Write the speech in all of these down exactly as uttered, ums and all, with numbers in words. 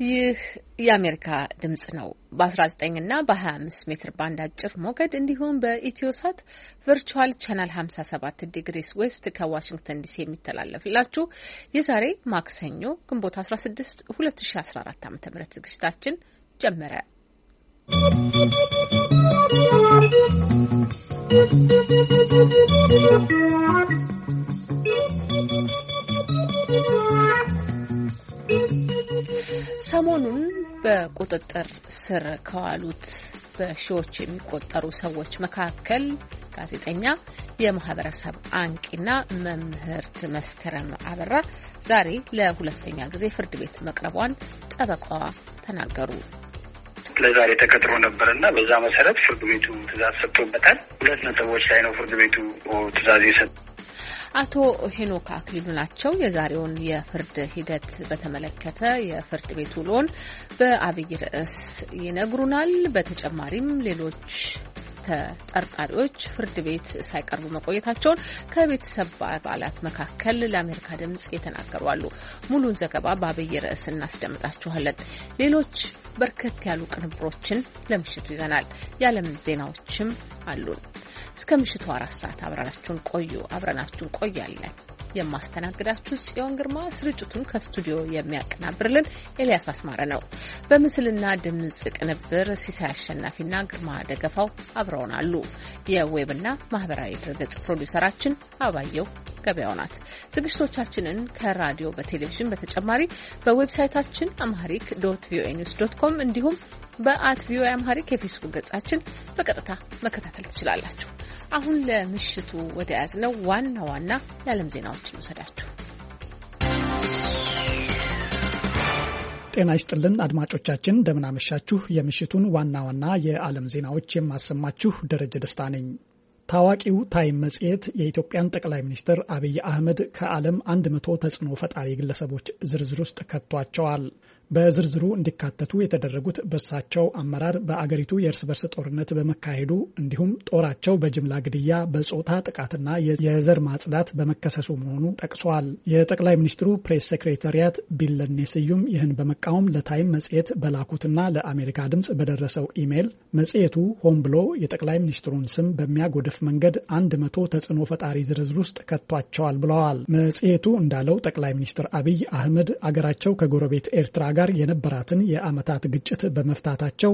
ይህ የአሜሪካ ድምጽ ነው። በ19 እና በ25 ሜትር ባንድ አጭር ሞገድ እንዲሁም በኢትዮሳት ቨርቹዋል ቻናል ሃምሳ ሰባት ዲግሪስ ዌስት ከዋሽንግተን ዲሲ የሚተላለፍላችሁ የዛሬ ማክሰኞ ግንቦት አስራ ስድስት ሁለት ሺ አስራ አራት ዓ.ም ዝግጅታችን ጀመረ። ሰሞኑን በቁጥጥር ስር ከዋሉት በሺዎች የሚቆጠሩ ሰዎች መካከል ጋዜጠኛ፣ የማህበረሰብ አንቂና መምህርት መስከረም አበራ ዛሬ ለሁለተኛ ጊዜ ፍርድ ቤት መቅረቧን ጠበቃዋ ተናገሩ። ለዛሬ ተቀጥሮ ነበርና በዛ መሰረት ፍርድ ቤቱ ትዕዛዝ ሰጥቶበታል። ሁለት ነጥቦች ላይ ነው ፍርድ ቤቱ ትዕዛዝ የሰጠው። አቶ ሄኖክ አክሊሉ ናቸው። የዛሬውን የፍርድ ሂደት በተመለከተ የፍርድ ቤት ውሎን በአብይ ርዕስ ይነግሩናል። በተጨማሪም ሌሎች ተጠርጣሪዎች ፍርድ ቤት ሳይቀርቡ መቆየታቸውን ከቤተሰብ አባላት መካከል ለአሜሪካ ድምጽ የተናገሩ አሉ። ሙሉን ዘገባ በአብይ ርዕስ እናስደምጣችኋለን። ሌሎች በርከት ያሉ ቅንብሮችን ለምሽቱ ይዘናል። የዓለም ዜናዎችም አሉን። እስከ ምሽቱ አራት ሰዓት አብረናችሁን ቆዩ አብረናችሁን ቆያለን። የማስተናግዳችሁ ጽዮን ግርማ፣ ስርጭቱን ከስቱዲዮ የሚያቀናብርልን ኤልያስ አስማረ ነው። በምስልና ድምጽ ቅንብር ሲሳይ አሸናፊና ግርማ ደገፋው አብረውናሉ። የዌብና ማህበራዊ ድረገጽ ፕሮዲውሰራችን አባየው ገበያው ናት። ዝግጅቶቻችንን ከራዲዮ በቴሌቪዥን በተጨማሪ በዌብሳይታችን አምሃሪክ ዶት ቪኦኤ ኒውስ ዶት ኮም እንዲሁም በአት ቪኦኤ አምሃሪክ የፌስቡክ ገጻችን በቀጥታ መከታተል ትችላላችሁ። አሁን ለምሽቱ ወደ ያዝነው ዋና ዋና የዓለም ዜናዎችን ወሰዳችሁ። ጤና ይስጥልን አድማጮቻችን፣ እንደምን አመሻችሁ። የምሽቱን ዋና ዋና የዓለም ዜናዎች የማሰማችሁ ደረጀ ደስታ ነኝ። ታዋቂው ታይም መጽሔት የኢትዮጵያን ጠቅላይ ሚኒስትር አብይ አህመድ ከዓለም አንድ መቶ ተጽዕኖ ፈጣሪ ግለሰቦች ዝርዝር ውስጥ ከቷቸዋል። በዝርዝሩ እንዲካተቱ የተደረጉት በሳቸው አመራር በአገሪቱ የእርስ በርስ ጦርነት በመካሄዱ እንዲሁም ጦራቸው በጅምላ ግድያ፣ በጾታ ጥቃትና የዘር ማጽዳት በመከሰሱ መሆኑ ጠቅሷል። የጠቅላይ ሚኒስትሩ ፕሬስ ሴክሬታሪያት ቢለኔ ስዩም ይህን በመቃወም ለታይም መጽሔት በላኩትና ለአሜሪካ ድምጽ በደረሰው ኢሜይል መጽሔቱ ሆን ብሎ የጠቅላይ ሚኒስትሩን ስም በሚያጎድፍ መንገድ አንድ መቶ ተጽዕኖ ፈጣሪ ዝርዝር ውስጥ ከቷቸዋል ብለዋል። መጽሔቱ እንዳለው ጠቅላይ ሚኒስትር አብይ አህመድ አገራቸው ከጎረቤት ኤርትራ ጋር የነበራትን የዓመታት ግጭት በመፍታታቸው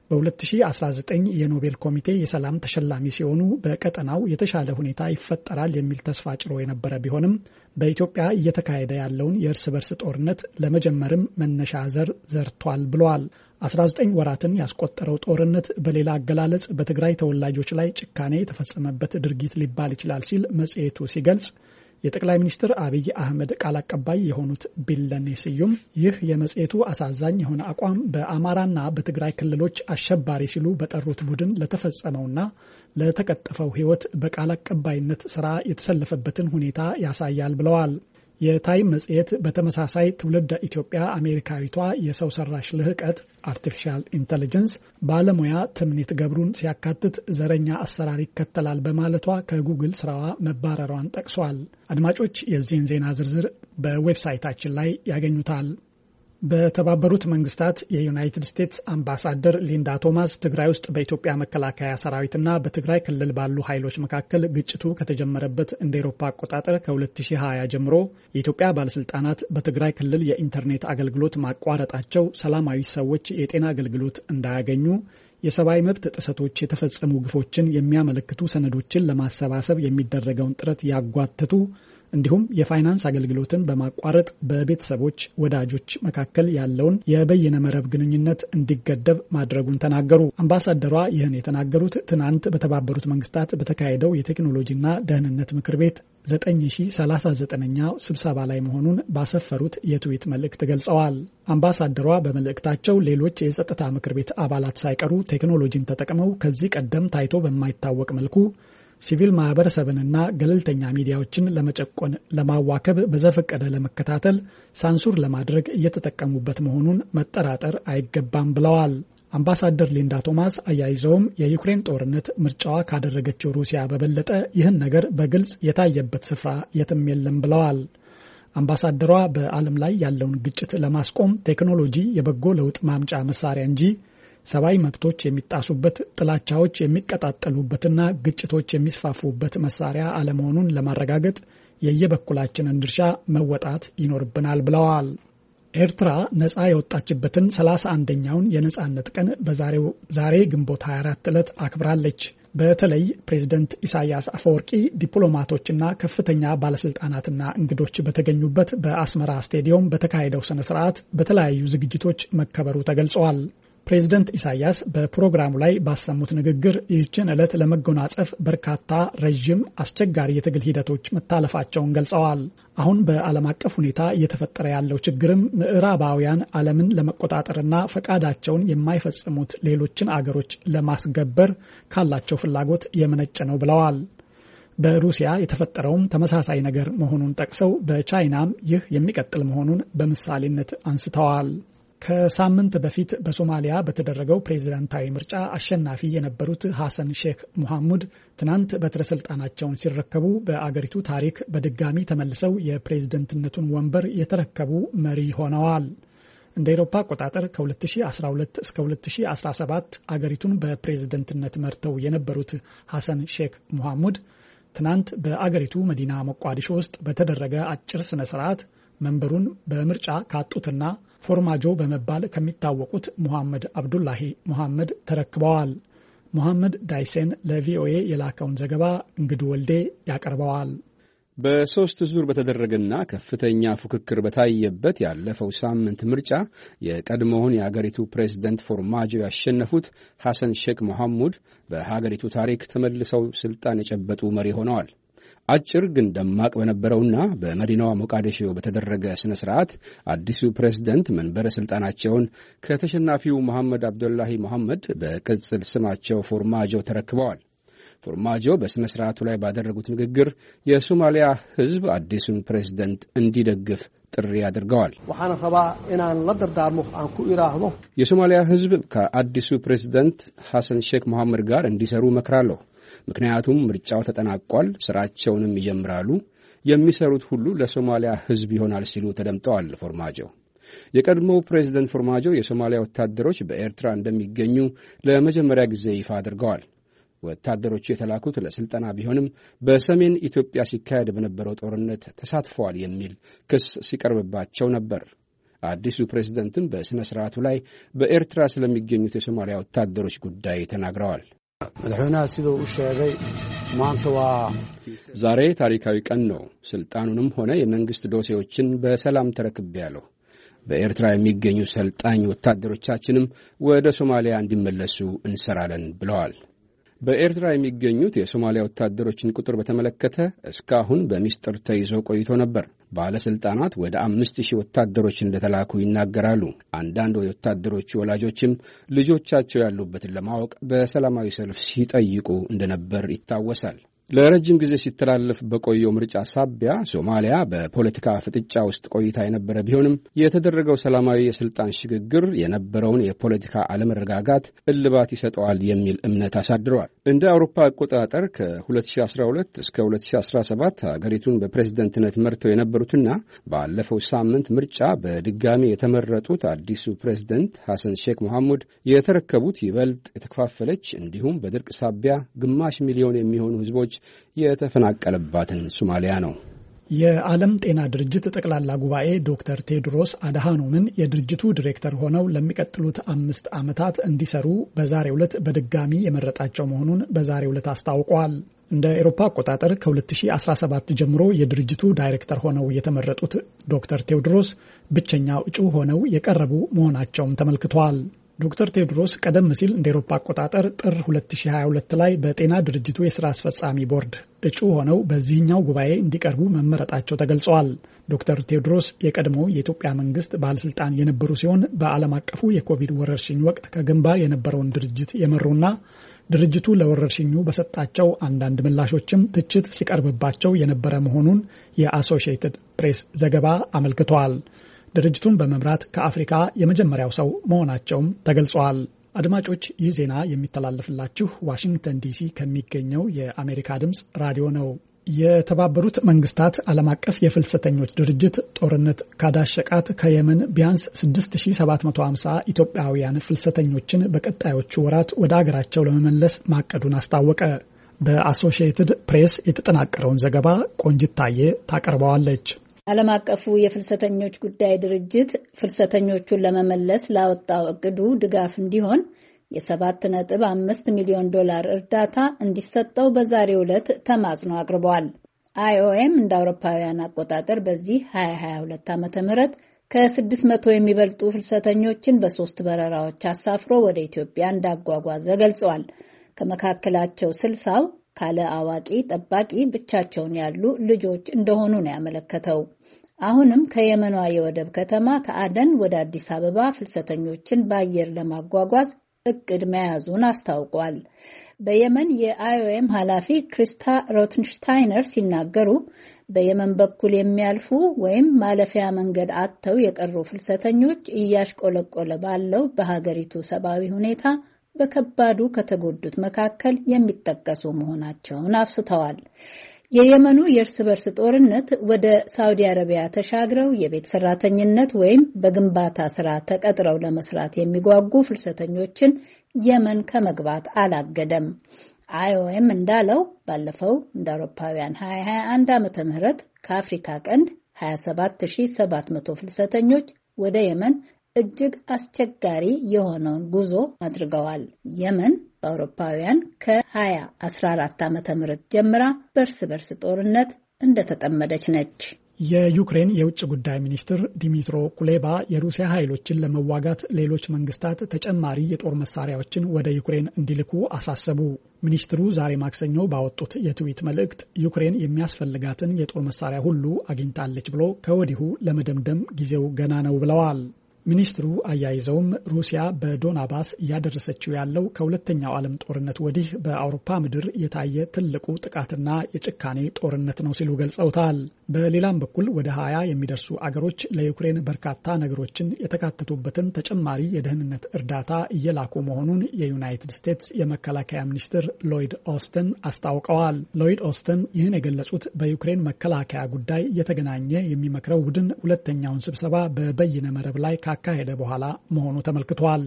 በ2019 የኖቤል ኮሚቴ የሰላም ተሸላሚ ሲሆኑ በቀጠናው የተሻለ ሁኔታ ይፈጠራል የሚል ተስፋ ጭሮ የነበረ ቢሆንም በኢትዮጵያ እየተካሄደ ያለውን የእርስ በርስ ጦርነት ለመጀመርም መነሻ ዘር ዘርቷል ብለዋል። አስራ ዘጠኝ ወራትን ያስቆጠረው ጦርነት በሌላ አገላለጽ በትግራይ ተወላጆች ላይ ጭካኔ የተፈጸመበት ድርጊት ሊባል ይችላል ሲል መጽሔቱ ሲገልጽ የጠቅላይ ሚኒስትር አብይ አህመድ ቃል አቀባይ የሆኑት ቢለኔ ስዩም ይህ የመጽሔቱ አሳዛኝ የሆነ አቋም በአማራና በትግራይ ክልሎች አሸባሪ ሲሉ በጠሩት ቡድን ለተፈጸመውና ለተቀጠፈው ሕይወት በቃል አቀባይነት ስራ የተሰለፈበትን ሁኔታ ያሳያል ብለዋል። የታይም መጽሔት በተመሳሳይ ትውልደ ኢትዮጵያ አሜሪካዊቷ የሰው ሰራሽ ልህቀት አርቲፊሻል ኢንተለጀንስ ባለሙያ ትምኒት ገብሩን ሲያካትት ዘረኛ አሰራር ይከተላል በማለቷ ከጉግል ስራዋ መባረሯን ጠቅሷል። አድማጮች፣ የዚህን ዜና ዝርዝር በዌብሳይታችን ላይ ያገኙታል። በተባበሩት መንግስታት የዩናይትድ ስቴትስ አምባሳደር ሊንዳ ቶማስ ትግራይ ውስጥ በኢትዮጵያ መከላከያ ሰራዊትና በትግራይ ክልል ባሉ ኃይሎች መካከል ግጭቱ ከተጀመረበት እንደ ኤሮፓ አቆጣጠር ከሁለት ሺህ ሀያ ጀምሮ የኢትዮጵያ ባለስልጣናት በትግራይ ክልል የኢንተርኔት አገልግሎት ማቋረጣቸው ሰላማዊ ሰዎች የጤና አገልግሎት እንዳያገኙ፣ የሰብአዊ መብት ጥሰቶች የተፈጸሙ ግፎችን የሚያመለክቱ ሰነዶችን ለማሰባሰብ የሚደረገውን ጥረት ያጓተቱ እንዲሁም የፋይናንስ አገልግሎትን በማቋረጥ በቤተሰቦች ወዳጆች መካከል ያለውን የበይነ መረብ ግንኙነት እንዲገደብ ማድረጉን ተናገሩ። አምባሳደሯ ይህን የተናገሩት ትናንት በተባበሩት መንግስታት በተካሄደው የቴክኖሎጂና ደህንነት ምክር ቤት ዘጠኝ ሺህ ሰላሳ ዘጠነኛው ስብሰባ ላይ መሆኑን ባሰፈሩት የትዊት መልእክት ገልጸዋል። አምባሳደሯ በመልእክታቸው ሌሎች የጸጥታ ምክር ቤት አባላት ሳይቀሩ ቴክኖሎጂን ተጠቅመው ከዚህ ቀደም ታይቶ በማይታወቅ መልኩ ሲቪል ማህበረሰብንና ገለልተኛ ሚዲያዎችን ለመጨቆን፣ ለማዋከብ፣ በዘፈቀደ ለመከታተል፣ ሳንሱር ለማድረግ እየተጠቀሙበት መሆኑን መጠራጠር አይገባም ብለዋል። አምባሳደር ሊንዳ ቶማስ አያይዘውም የዩክሬን ጦርነት ምርጫዋ ካደረገችው ሩሲያ በበለጠ ይህን ነገር በግልጽ የታየበት ስፍራ የትም የለም ብለዋል። አምባሳደሯ በዓለም ላይ ያለውን ግጭት ለማስቆም ቴክኖሎጂ የበጎ ለውጥ ማምጫ መሳሪያ እንጂ ሰብአዊ መብቶች የሚጣሱበት፣ ጥላቻዎች የሚቀጣጠሉበትና ግጭቶች የሚስፋፉበት መሳሪያ አለመሆኑን ለማረጋገጥ የየበኩላችንን ድርሻ መወጣት ይኖርብናል ብለዋል። ኤርትራ ነፃ የወጣችበትን ሰላሳ አንደኛውን የነፃነት ቀን በዛሬው ዛሬ ግንቦት ሃያ አራት ዕለት አክብራለች። በተለይ ፕሬዝዳንት ኢሳያስ አፈወርቂ ዲፕሎማቶችና ከፍተኛ ባለስልጣናትና እንግዶች በተገኙበት በአስመራ ስቴዲየም በተካሄደው ስነ ስርዓት በተለያዩ ዝግጅቶች መከበሩ ተገልጿል። ፕሬዝዳንት ኢሳያስ በፕሮግራሙ ላይ ባሰሙት ንግግር ይህችን ዕለት ለመጎናጸፍ በርካታ ረጅም አስቸጋሪ የትግል ሂደቶች መታለፋቸውን ገልጸዋል። አሁን በዓለም አቀፍ ሁኔታ እየተፈጠረ ያለው ችግርም ምዕራባውያን ዓለምን ለመቆጣጠርና ፈቃዳቸውን የማይፈጽሙት ሌሎችን አገሮች ለማስገበር ካላቸው ፍላጎት የመነጨ ነው ብለዋል። በሩሲያ የተፈጠረውም ተመሳሳይ ነገር መሆኑን ጠቅሰው በቻይናም ይህ የሚቀጥል መሆኑን በምሳሌነት አንስተዋል። ከሳምንት በፊት በሶማሊያ በተደረገው ፕሬዝዳንታዊ ምርጫ አሸናፊ የነበሩት ሐሰን ሼክ ሙሐሙድ ትናንት በትረ ስልጣናቸውን ሲረከቡ በአገሪቱ ታሪክ በድጋሚ ተመልሰው የፕሬዝዳንትነቱን ወንበር የተረከቡ መሪ ሆነዋል። እንደ አውሮፓ አቆጣጠር ከ2012 እስከ ሁለት ሺህ አስራ ሰባት አገሪቱን በፕሬዝዳንትነት መርተው የነበሩት ሐሰን ሼክ ሙሐሙድ ትናንት በአገሪቱ መዲና ሞቃዲሾ ውስጥ በተደረገ አጭር ስነ ስርዓት መንበሩን በምርጫ ካጡትና ፎርማጆ በመባል ከሚታወቁት ሙሐመድ አብዱላሂ ሙሐመድ ተረክበዋል። ሙሐመድ ዳይሴን ለቪኦኤ የላከውን ዘገባ እንግዱ ወልዴ ያቀርበዋል። በሶስት ዙር በተደረገና ከፍተኛ ፉክክር በታየበት ያለፈው ሳምንት ምርጫ የቀድሞውን የሀገሪቱ ፕሬዝዳንት ፎርማጆ ያሸነፉት ሐሰን ሼክ ሙሐሙድ በሀገሪቱ ታሪክ ተመልሰው ስልጣን የጨበጡ መሪ ሆነዋል። አጭር ግን ደማቅ በነበረውና በመዲናዋ ሞቃዲሾ በተደረገ ስነ ስርዓት አዲሱ ፕሬዝዳንት መንበረ ስልጣናቸውን ከተሸናፊው መሐመድ አብዱላሂ መሐመድ በቅጽል ስማቸው ፎርማጆ ተረክበዋል። ፎርማጆ በስነ ስርዓቱ ላይ ባደረጉት ንግግር የሶማሊያ ሕዝብ አዲሱን ፕሬዝዳንት እንዲደግፍ ጥሪ አድርገዋል። የሶማሊያ ሕዝብ ከአዲሱ ፕሬዝዳንት ሐሰን ሼክ መሐመድ ጋር እንዲሰሩ መክራለሁ። ምክንያቱም ምርጫው ተጠናቋል፣ ስራቸውንም ይጀምራሉ። የሚሰሩት ሁሉ ለሶማሊያ ሕዝብ ይሆናል ሲሉ ተደምጠዋል። ፎርማጆ የቀድሞው ፕሬዝዳንት ፎርማጆ የሶማሊያ ወታደሮች በኤርትራ እንደሚገኙ ለመጀመሪያ ጊዜ ይፋ አድርገዋል። ወታደሮቹ የተላኩት ለስልጠና ቢሆንም በሰሜን ኢትዮጵያ ሲካሄድ በነበረው ጦርነት ተሳትፈዋል የሚል ክስ ሲቀርብባቸው ነበር። አዲሱ ፕሬዝዳንትም በስነ ስርዓቱ ላይ በኤርትራ ስለሚገኙት የሶማሊያ ወታደሮች ጉዳይ ተናግረዋል። ዛሬ ታሪካዊ ቀን ነው። ስልጣኑንም ሆነ የመንግስት ዶሴዎችን በሰላም ተረክቤያለሁ። በኤርትራ የሚገኙ ሰልጣኝ ወታደሮቻችንም ወደ ሶማሊያ እንዲመለሱ እንሰራለን ብለዋል። በኤርትራ የሚገኙት የሶማሊያ ወታደሮችን ቁጥር በተመለከተ እስካሁን በሚስጥር ተይዞ ቆይቶ ነበር። ባለስልጣናት ወደ አምስት ሺህ ወታደሮች እንደተላኩ ይናገራሉ። አንዳንድ የወታደሮቹ ወላጆችም ልጆቻቸው ያሉበትን ለማወቅ በሰላማዊ ሰልፍ ሲጠይቁ እንደነበር ይታወሳል። ለረጅም ጊዜ ሲተላለፍ በቆየው ምርጫ ሳቢያ ሶማሊያ በፖለቲካ ፍጥጫ ውስጥ ቆይታ የነበረ ቢሆንም የተደረገው ሰላማዊ የስልጣን ሽግግር የነበረውን የፖለቲካ አለመረጋጋት እልባት ይሰጠዋል የሚል እምነት አሳድረዋል። እንደ አውሮፓ አቆጣጠር ከ2012 እስከ ሁለት ሺህ አስራ ሰባት ሀገሪቱን በፕሬዝዳንትነት መርተው የነበሩትና ባለፈው ሳምንት ምርጫ በድጋሚ የተመረጡት አዲሱ ፕሬዝዳንት ሐሰን ሼክ ሙሐሙድ የተረከቡት ይበልጥ የተከፋፈለች እንዲሁም በድርቅ ሳቢያ ግማሽ ሚሊዮን የሚሆኑ ህዝቦች የተፈናቀለባትን ሶማሊያ ነው። የዓለም ጤና ድርጅት ጠቅላላ ጉባኤ ዶክተር ቴድሮስ አድሃኖምን የድርጅቱ ዲሬክተር ሆነው ለሚቀጥሉት አምስት ዓመታት እንዲሰሩ በዛሬው ዕለት በድጋሚ የመረጣቸው መሆኑን በዛሬው ዕለት አስታውቋል። እንደ አውሮፓ አቆጣጠር ከሁለት ሺህ አስራ ሰባት ጀምሮ የድርጅቱ ዳይሬክተር ሆነው የተመረጡት ዶክተር ቴድሮስ ብቸኛው እጩ ሆነው የቀረቡ መሆናቸውም ተመልክቷል። ዶክተር ቴድሮስ ቀደም ሲል እንደ አውሮፓ አቆጣጠር ጥር ሁለት ሺህ ሀያ ሁለት ላይ በጤና ድርጅቱ የሥራ አስፈጻሚ ቦርድ እጩ ሆነው በዚህኛው ጉባኤ እንዲቀርቡ መመረጣቸው ተገልጿል። ዶክተር ቴድሮስ የቀድሞ የኢትዮጵያ መንግስት ባለስልጣን የነበሩ ሲሆን በዓለም አቀፉ የኮቪድ ወረርሽኝ ወቅት ከግንባር የነበረውን ድርጅት የመሩና ድርጅቱ ለወረርሽኙ በሰጣቸው አንዳንድ ምላሾችም ትችት ሲቀርብባቸው የነበረ መሆኑን የአሶሺየትድ ፕሬስ ዘገባ አመልክቷል። ድርጅቱን በመምራት ከአፍሪካ የመጀመሪያው ሰው መሆናቸውም ተገልጿል። አድማጮች፣ ይህ ዜና የሚተላለፍላችሁ ዋሽንግተን ዲሲ ከሚገኘው የአሜሪካ ድምፅ ራዲዮ ነው። የተባበሩት መንግስታት ዓለም አቀፍ የፍልሰተኞች ድርጅት ጦርነት ካዳሸቃት ከየመን ቢያንስ ስድስት ሺህ ሰባት መቶ ሃምሳ ኢትዮጵያውያን ፍልሰተኞችን በቀጣዮቹ ወራት ወደ አገራቸው ለመመለስ ማቀዱን አስታወቀ። በአሶሺየትድ ፕሬስ የተጠናቀረውን ዘገባ ቆንጅታዬ ታቀርበዋለች። ዓለም አቀፉ የፍልሰተኞች ጉዳይ ድርጅት ፍልሰተኞቹን ለመመለስ ላወጣው እቅዱ ድጋፍ እንዲሆን የሰባት ነጥብ አምስት ሚሊዮን ዶላር እርዳታ እንዲሰጠው በዛሬው ዕለት ተማጽኖ አቅርቧል። አይኦኤም እንደ አውሮፓውያን አቆጣጠር በዚህ ሁለት ሺህ ሃያ ሁለት ዓመተ ምህረት ከስድስት መቶ የሚበልጡ ፍልሰተኞችን በሶስት በረራዎች አሳፍሮ ወደ ኢትዮጵያ እንዳጓጓዘ ገልጿል። ከመካከላቸው ስልሳው ካለ አዋቂ ጠባቂ ብቻቸውን ያሉ ልጆች እንደሆኑ ነው ያመለከተው። አሁንም ከየመኗ የወደብ ከተማ ከአደን ወደ አዲስ አበባ ፍልሰተኞችን በአየር ለማጓጓዝ እቅድ መያዙን አስታውቋል። በየመን የአይኦኤም ኃላፊ ክሪስታ ሮትንሽታይነር ሲናገሩ በየመን በኩል የሚያልፉ ወይም ማለፊያ መንገድ አጥተው የቀሩ ፍልሰተኞች እያሽቆለቆለ ባለው በሀገሪቱ ሰብአዊ ሁኔታ በከባዱ ከተጎዱት መካከል የሚጠቀሱ መሆናቸውን አፍስተዋል። የየመኑ የእርስ በርስ ጦርነት ወደ ሳውዲ አረቢያ ተሻግረው የቤት ሰራተኝነት ወይም በግንባታ ስራ ተቀጥረው ለመስራት የሚጓጉ ፍልሰተኞችን የመን ከመግባት አላገደም። አይኦኤም እንዳለው ባለፈው እንደ አውሮፓውያን ሁለት ሺህ ሃያ አንድ ዓመተ ምህረት ከአፍሪካ ቀንድ ሃያ ሰባት ሺህ ሰባት መቶ ፍልሰተኞች ወደ የመን እጅግ አስቸጋሪ የሆነውን ጉዞ አድርገዋል። የመን በአውሮፓውያን ከ2014 ዓመተ ምህረት ጀምራ በርስ በርስ ጦርነት እንደተጠመደች ነች። የዩክሬን የውጭ ጉዳይ ሚኒስትር ዲሚትሮ ኩሌባ የሩሲያ ኃይሎችን ለመዋጋት ሌሎች መንግስታት ተጨማሪ የጦር መሳሪያዎችን ወደ ዩክሬን እንዲልኩ አሳሰቡ። ሚኒስትሩ ዛሬ ማክሰኞ ባወጡት የትዊት መልእክት ዩክሬን የሚያስፈልጋትን የጦር መሳሪያ ሁሉ አግኝታለች ብሎ ከወዲሁ ለመደምደም ጊዜው ገና ነው ብለዋል። ሚኒስትሩ አያይዘውም ሩሲያ በዶናባስ እያደረሰችው ያለው ከሁለተኛው ዓለም ጦርነት ወዲህ በአውሮፓ ምድር የታየ ትልቁ ጥቃትና የጭካኔ ጦርነት ነው ሲሉ ገልጸውታል። በሌላም በኩል ወደ ሀያ የሚደርሱ አገሮች ለዩክሬን በርካታ ነገሮችን የተካተቱበትን ተጨማሪ የደህንነት እርዳታ እየላኩ መሆኑን የዩናይትድ ስቴትስ የመከላከያ ሚኒስትር ሎይድ ኦስተን አስታውቀዋል። ሎይድ ኦስተን ይህን የገለጹት በዩክሬን መከላከያ ጉዳይ እየተገናኘ የሚመክረው ቡድን ሁለተኛውን ስብሰባ በበይነ መረብ ላይ ካካሄደ በኋላ መሆኑ ተመልክቷል።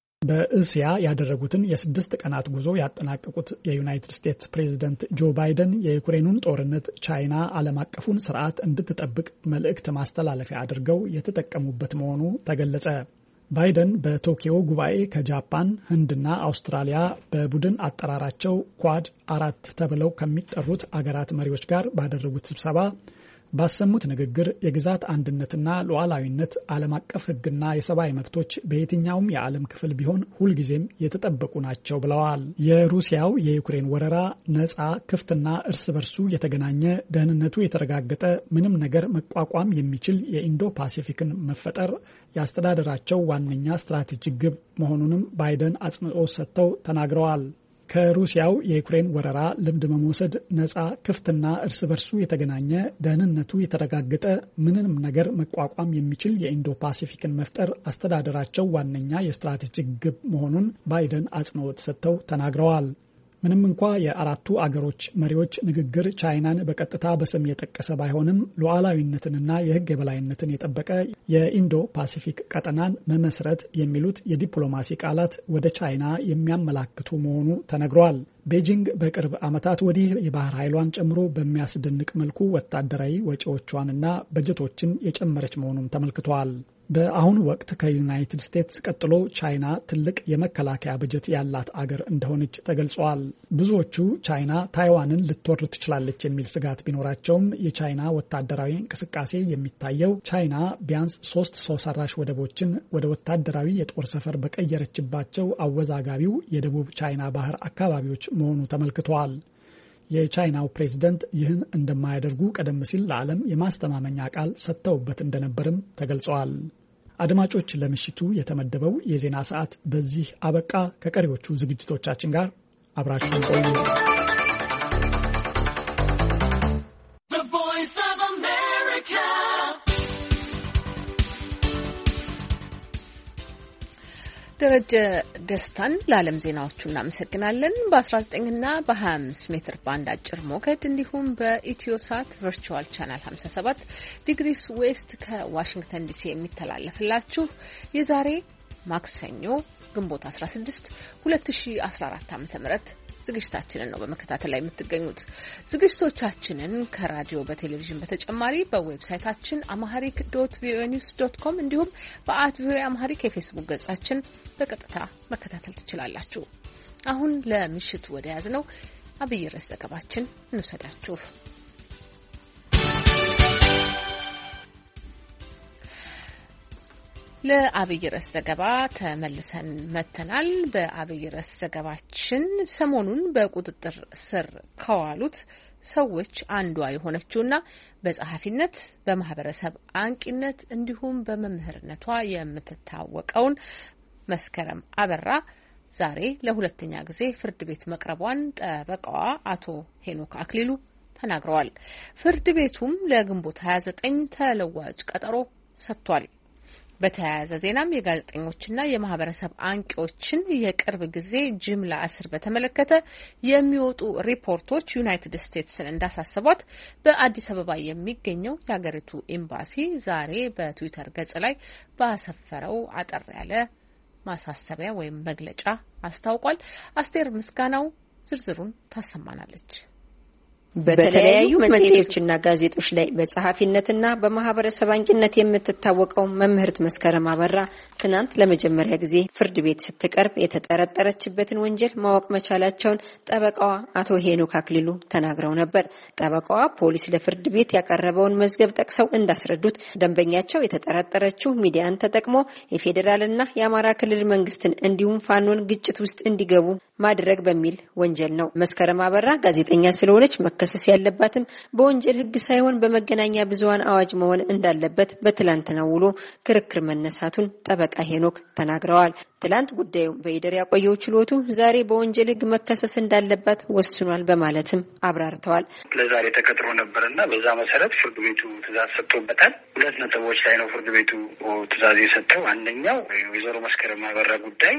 በእስያ ያደረጉትን የስድስት ቀናት ጉዞ ያጠናቀቁት የዩናይትድ ስቴትስ ፕሬዝደንት ጆ ባይደን የዩክሬኑን ጦርነት ቻይና ዓለም አቀፉን ስርዓት እንድትጠብቅ መልእክት ማስተላለፊያ አድርገው የተጠቀሙበት መሆኑ ተገለጸ። ባይደን በቶኪዮ ጉባኤ ከጃፓን፣ ህንድና አውስትራሊያ በቡድን አጠራራቸው ኳድ አራት ተብለው ከሚጠሩት አገራት መሪዎች ጋር ባደረጉት ስብሰባ ባሰሙት ንግግር የግዛት አንድነትና ሉዓላዊነት፣ ዓለም አቀፍ ሕግና የሰብአዊ መብቶች በየትኛውም የዓለም ክፍል ቢሆን ሁልጊዜም የተጠበቁ ናቸው ብለዋል። የሩሲያው የዩክሬን ወረራ ነፃ፣ ክፍትና እርስ በርሱ የተገናኘ ደህንነቱ የተረጋገጠ ምንም ነገር መቋቋም የሚችል የኢንዶ ፓሲፊክን መፈጠር ያስተዳደራቸው ዋነኛ ስትራቴጂክ ግብ መሆኑንም ባይደን አጽንኦት ሰጥተው ተናግረዋል። ከሩሲያው የዩክሬን ወረራ ልምድ በመውሰድ ነፃ፣ ክፍትና እርስ በርሱ የተገናኘ ደህንነቱ የተረጋገጠ ምንም ነገር መቋቋም የሚችል የኢንዶ ፓሲፊክን መፍጠር አስተዳደራቸው ዋነኛ የስትራቴጂክ ግብ መሆኑን ባይደን አጽንኦት ሰጥተው ተናግረዋል። ምንም እንኳ የአራቱ አገሮች መሪዎች ንግግር ቻይናን በቀጥታ በስም የጠቀሰ ባይሆንም ሉዓላዊነትንና የሕግ የበላይነትን የጠበቀ የኢንዶ ፓሲፊክ ቀጠናን መመስረት የሚሉት የዲፕሎማሲ ቃላት ወደ ቻይና የሚያመላክቱ መሆኑ ተነግሯል። ቤጂንግ በቅርብ ዓመታት ወዲህ የባህር ኃይሏን ጨምሮ በሚያስደንቅ መልኩ ወታደራዊ ወጪዎቿንና በጀቶችን የጨመረች መሆኑም ተመልክቷል። በአሁኑ ወቅት ከዩናይትድ ስቴትስ ቀጥሎ ቻይና ትልቅ የመከላከያ በጀት ያላት አገር እንደሆነች ተገልጿል። ብዙዎቹ ቻይና ታይዋንን ልትወር ትችላለች የሚል ስጋት ቢኖራቸውም የቻይና ወታደራዊ እንቅስቃሴ የሚታየው ቻይና ቢያንስ ሶስት ሰው ሰራሽ ወደቦችን ወደ ወታደራዊ የጦር ሰፈር በቀየረችባቸው አወዛጋቢው የደቡብ ቻይና ባህር አካባቢዎች መሆኑ ተመልክቷል። የቻይናው ፕሬዝደንት ይህን እንደማያደርጉ ቀደም ሲል ለዓለም የማስተማመኛ ቃል ሰጥተውበት እንደነበርም ተገልጸዋል። አድማጮች፣ ለምሽቱ የተመደበው የዜና ሰዓት በዚህ አበቃ። ከቀሪዎቹ ዝግጅቶቻችን ጋር አብራችሁን ቆዩ። ደረጀ ደስታን ለዓለም ዜናዎቹ እናመሰግናለን። በ19 እና በ25 ሜትር ባንድ አጭር ሞገድ እንዲሁም በኢትዮሳት ቨርቹዋል ቻናል ሃምሳ ሰባት ዲግሪስ ዌስት ከዋሽንግተን ዲሲ የሚተላለፍላችሁ የዛሬ ማክሰኞ ግንቦት አስራ ስድስት ሁለት ሺህ አስራ አራት ዓ.ም ዝግጅታችንን ነው በመከታተል ላይ የምትገኙት። ዝግጅቶቻችንን ከራዲዮ በቴሌቪዥን በተጨማሪ በዌብሳይታችን አማሃሪክ ዶት ቪኦኤ ኒውስ ዶት ኮም እንዲሁም በአት ቪኦኤ አማሃሪክ የፌስቡክ ገጻችን በቀጥታ መከታተል ትችላላችሁ። አሁን ለምሽቱ ወደ ያዝነው አብይ ርዕስ ዘገባችን እንውሰዳችሁ። ለአብይ ርዕስ ዘገባ ተመልሰን መተናል። በአብይ ርዕስ ዘገባችን ሰሞኑን በቁጥጥር ስር ከዋሉት ሰዎች አንዷ የሆነችውና በጸሐፊነት በማህበረሰብ አንቂነት እንዲሁም በመምህርነቷ የምትታወቀውን መስከረም አበራ ዛሬ ለሁለተኛ ጊዜ ፍርድ ቤት መቅረቧን ጠበቃዋ አቶ ሄኖክ አክሊሉ ተናግረዋል። ፍርድ ቤቱም ለግንቦት ሀያ ዘጠኝ ተለዋጭ ቀጠሮ ሰጥቷል። በተያያዘ ዜናም የጋዜጠኞችና የማህበረሰብ አንቂዎችን የቅርብ ጊዜ ጅምላ እስር በተመለከተ የሚወጡ ሪፖርቶች ዩናይትድ ስቴትስን እንዳሳሰቧት በአዲስ አበባ የሚገኘው የሀገሪቱ ኤምባሲ ዛሬ በትዊተር ገጽ ላይ ባሰፈረው አጠር ያለ ማሳሰቢያ ወይም መግለጫ አስታውቋል። አስቴር ምስጋናው ዝርዝሩን ታሰማናለች። በተለያዩ መጽሔቶችና ጋዜጦች ላይ በጸሐፊነትና በማህበረሰብ አንቂነት የምትታወቀው መምህርት መስከረም አበራ ትናንት ለመጀመሪያ ጊዜ ፍርድ ቤት ስትቀርብ የተጠረጠረችበትን ወንጀል ማወቅ መቻላቸውን ጠበቃዋ አቶ ሄኖክ አክሊሉ ተናግረው ነበር። ጠበቃዋ ፖሊስ ለፍርድ ቤት ያቀረበውን መዝገብ ጠቅሰው እንዳስረዱት ደንበኛቸው የተጠረጠረችው ሚዲያን ተጠቅሞ የፌዴራልና የአማራ ክልል መንግስትን እንዲሁም ፋኖን ግጭት ውስጥ እንዲገቡ ማድረግ በሚል ወንጀል ነው። መስከረም አበራ ጋዜጠኛ ስለሆነች መከሰስ ያለባትም በወንጀል ሕግ ሳይሆን በመገናኛ ብዙሃን አዋጅ መሆን እንዳለበት በትላንትናው ውሎ ክርክር መነሳቱን ጠበቃ ሄኖክ ተናግረዋል። ትላንት ጉዳዩን በይደር ያቆየው ችሎቱ ዛሬ በወንጀል ሕግ መከሰስ እንዳለባት ወስኗል በማለትም አብራርተዋል። ለዛሬ ተቀጥሮ ነበርና በዛ መሰረት ፍርድ ቤቱ ትዕዛዝ ሰጥቶበታል። ሁለት ነጥቦች ላይ ነው ፍርድ ቤቱ ትዕዛዝ የሰጠው። አንደኛው ወይዘሮ መስከረም አበራ ጉዳይ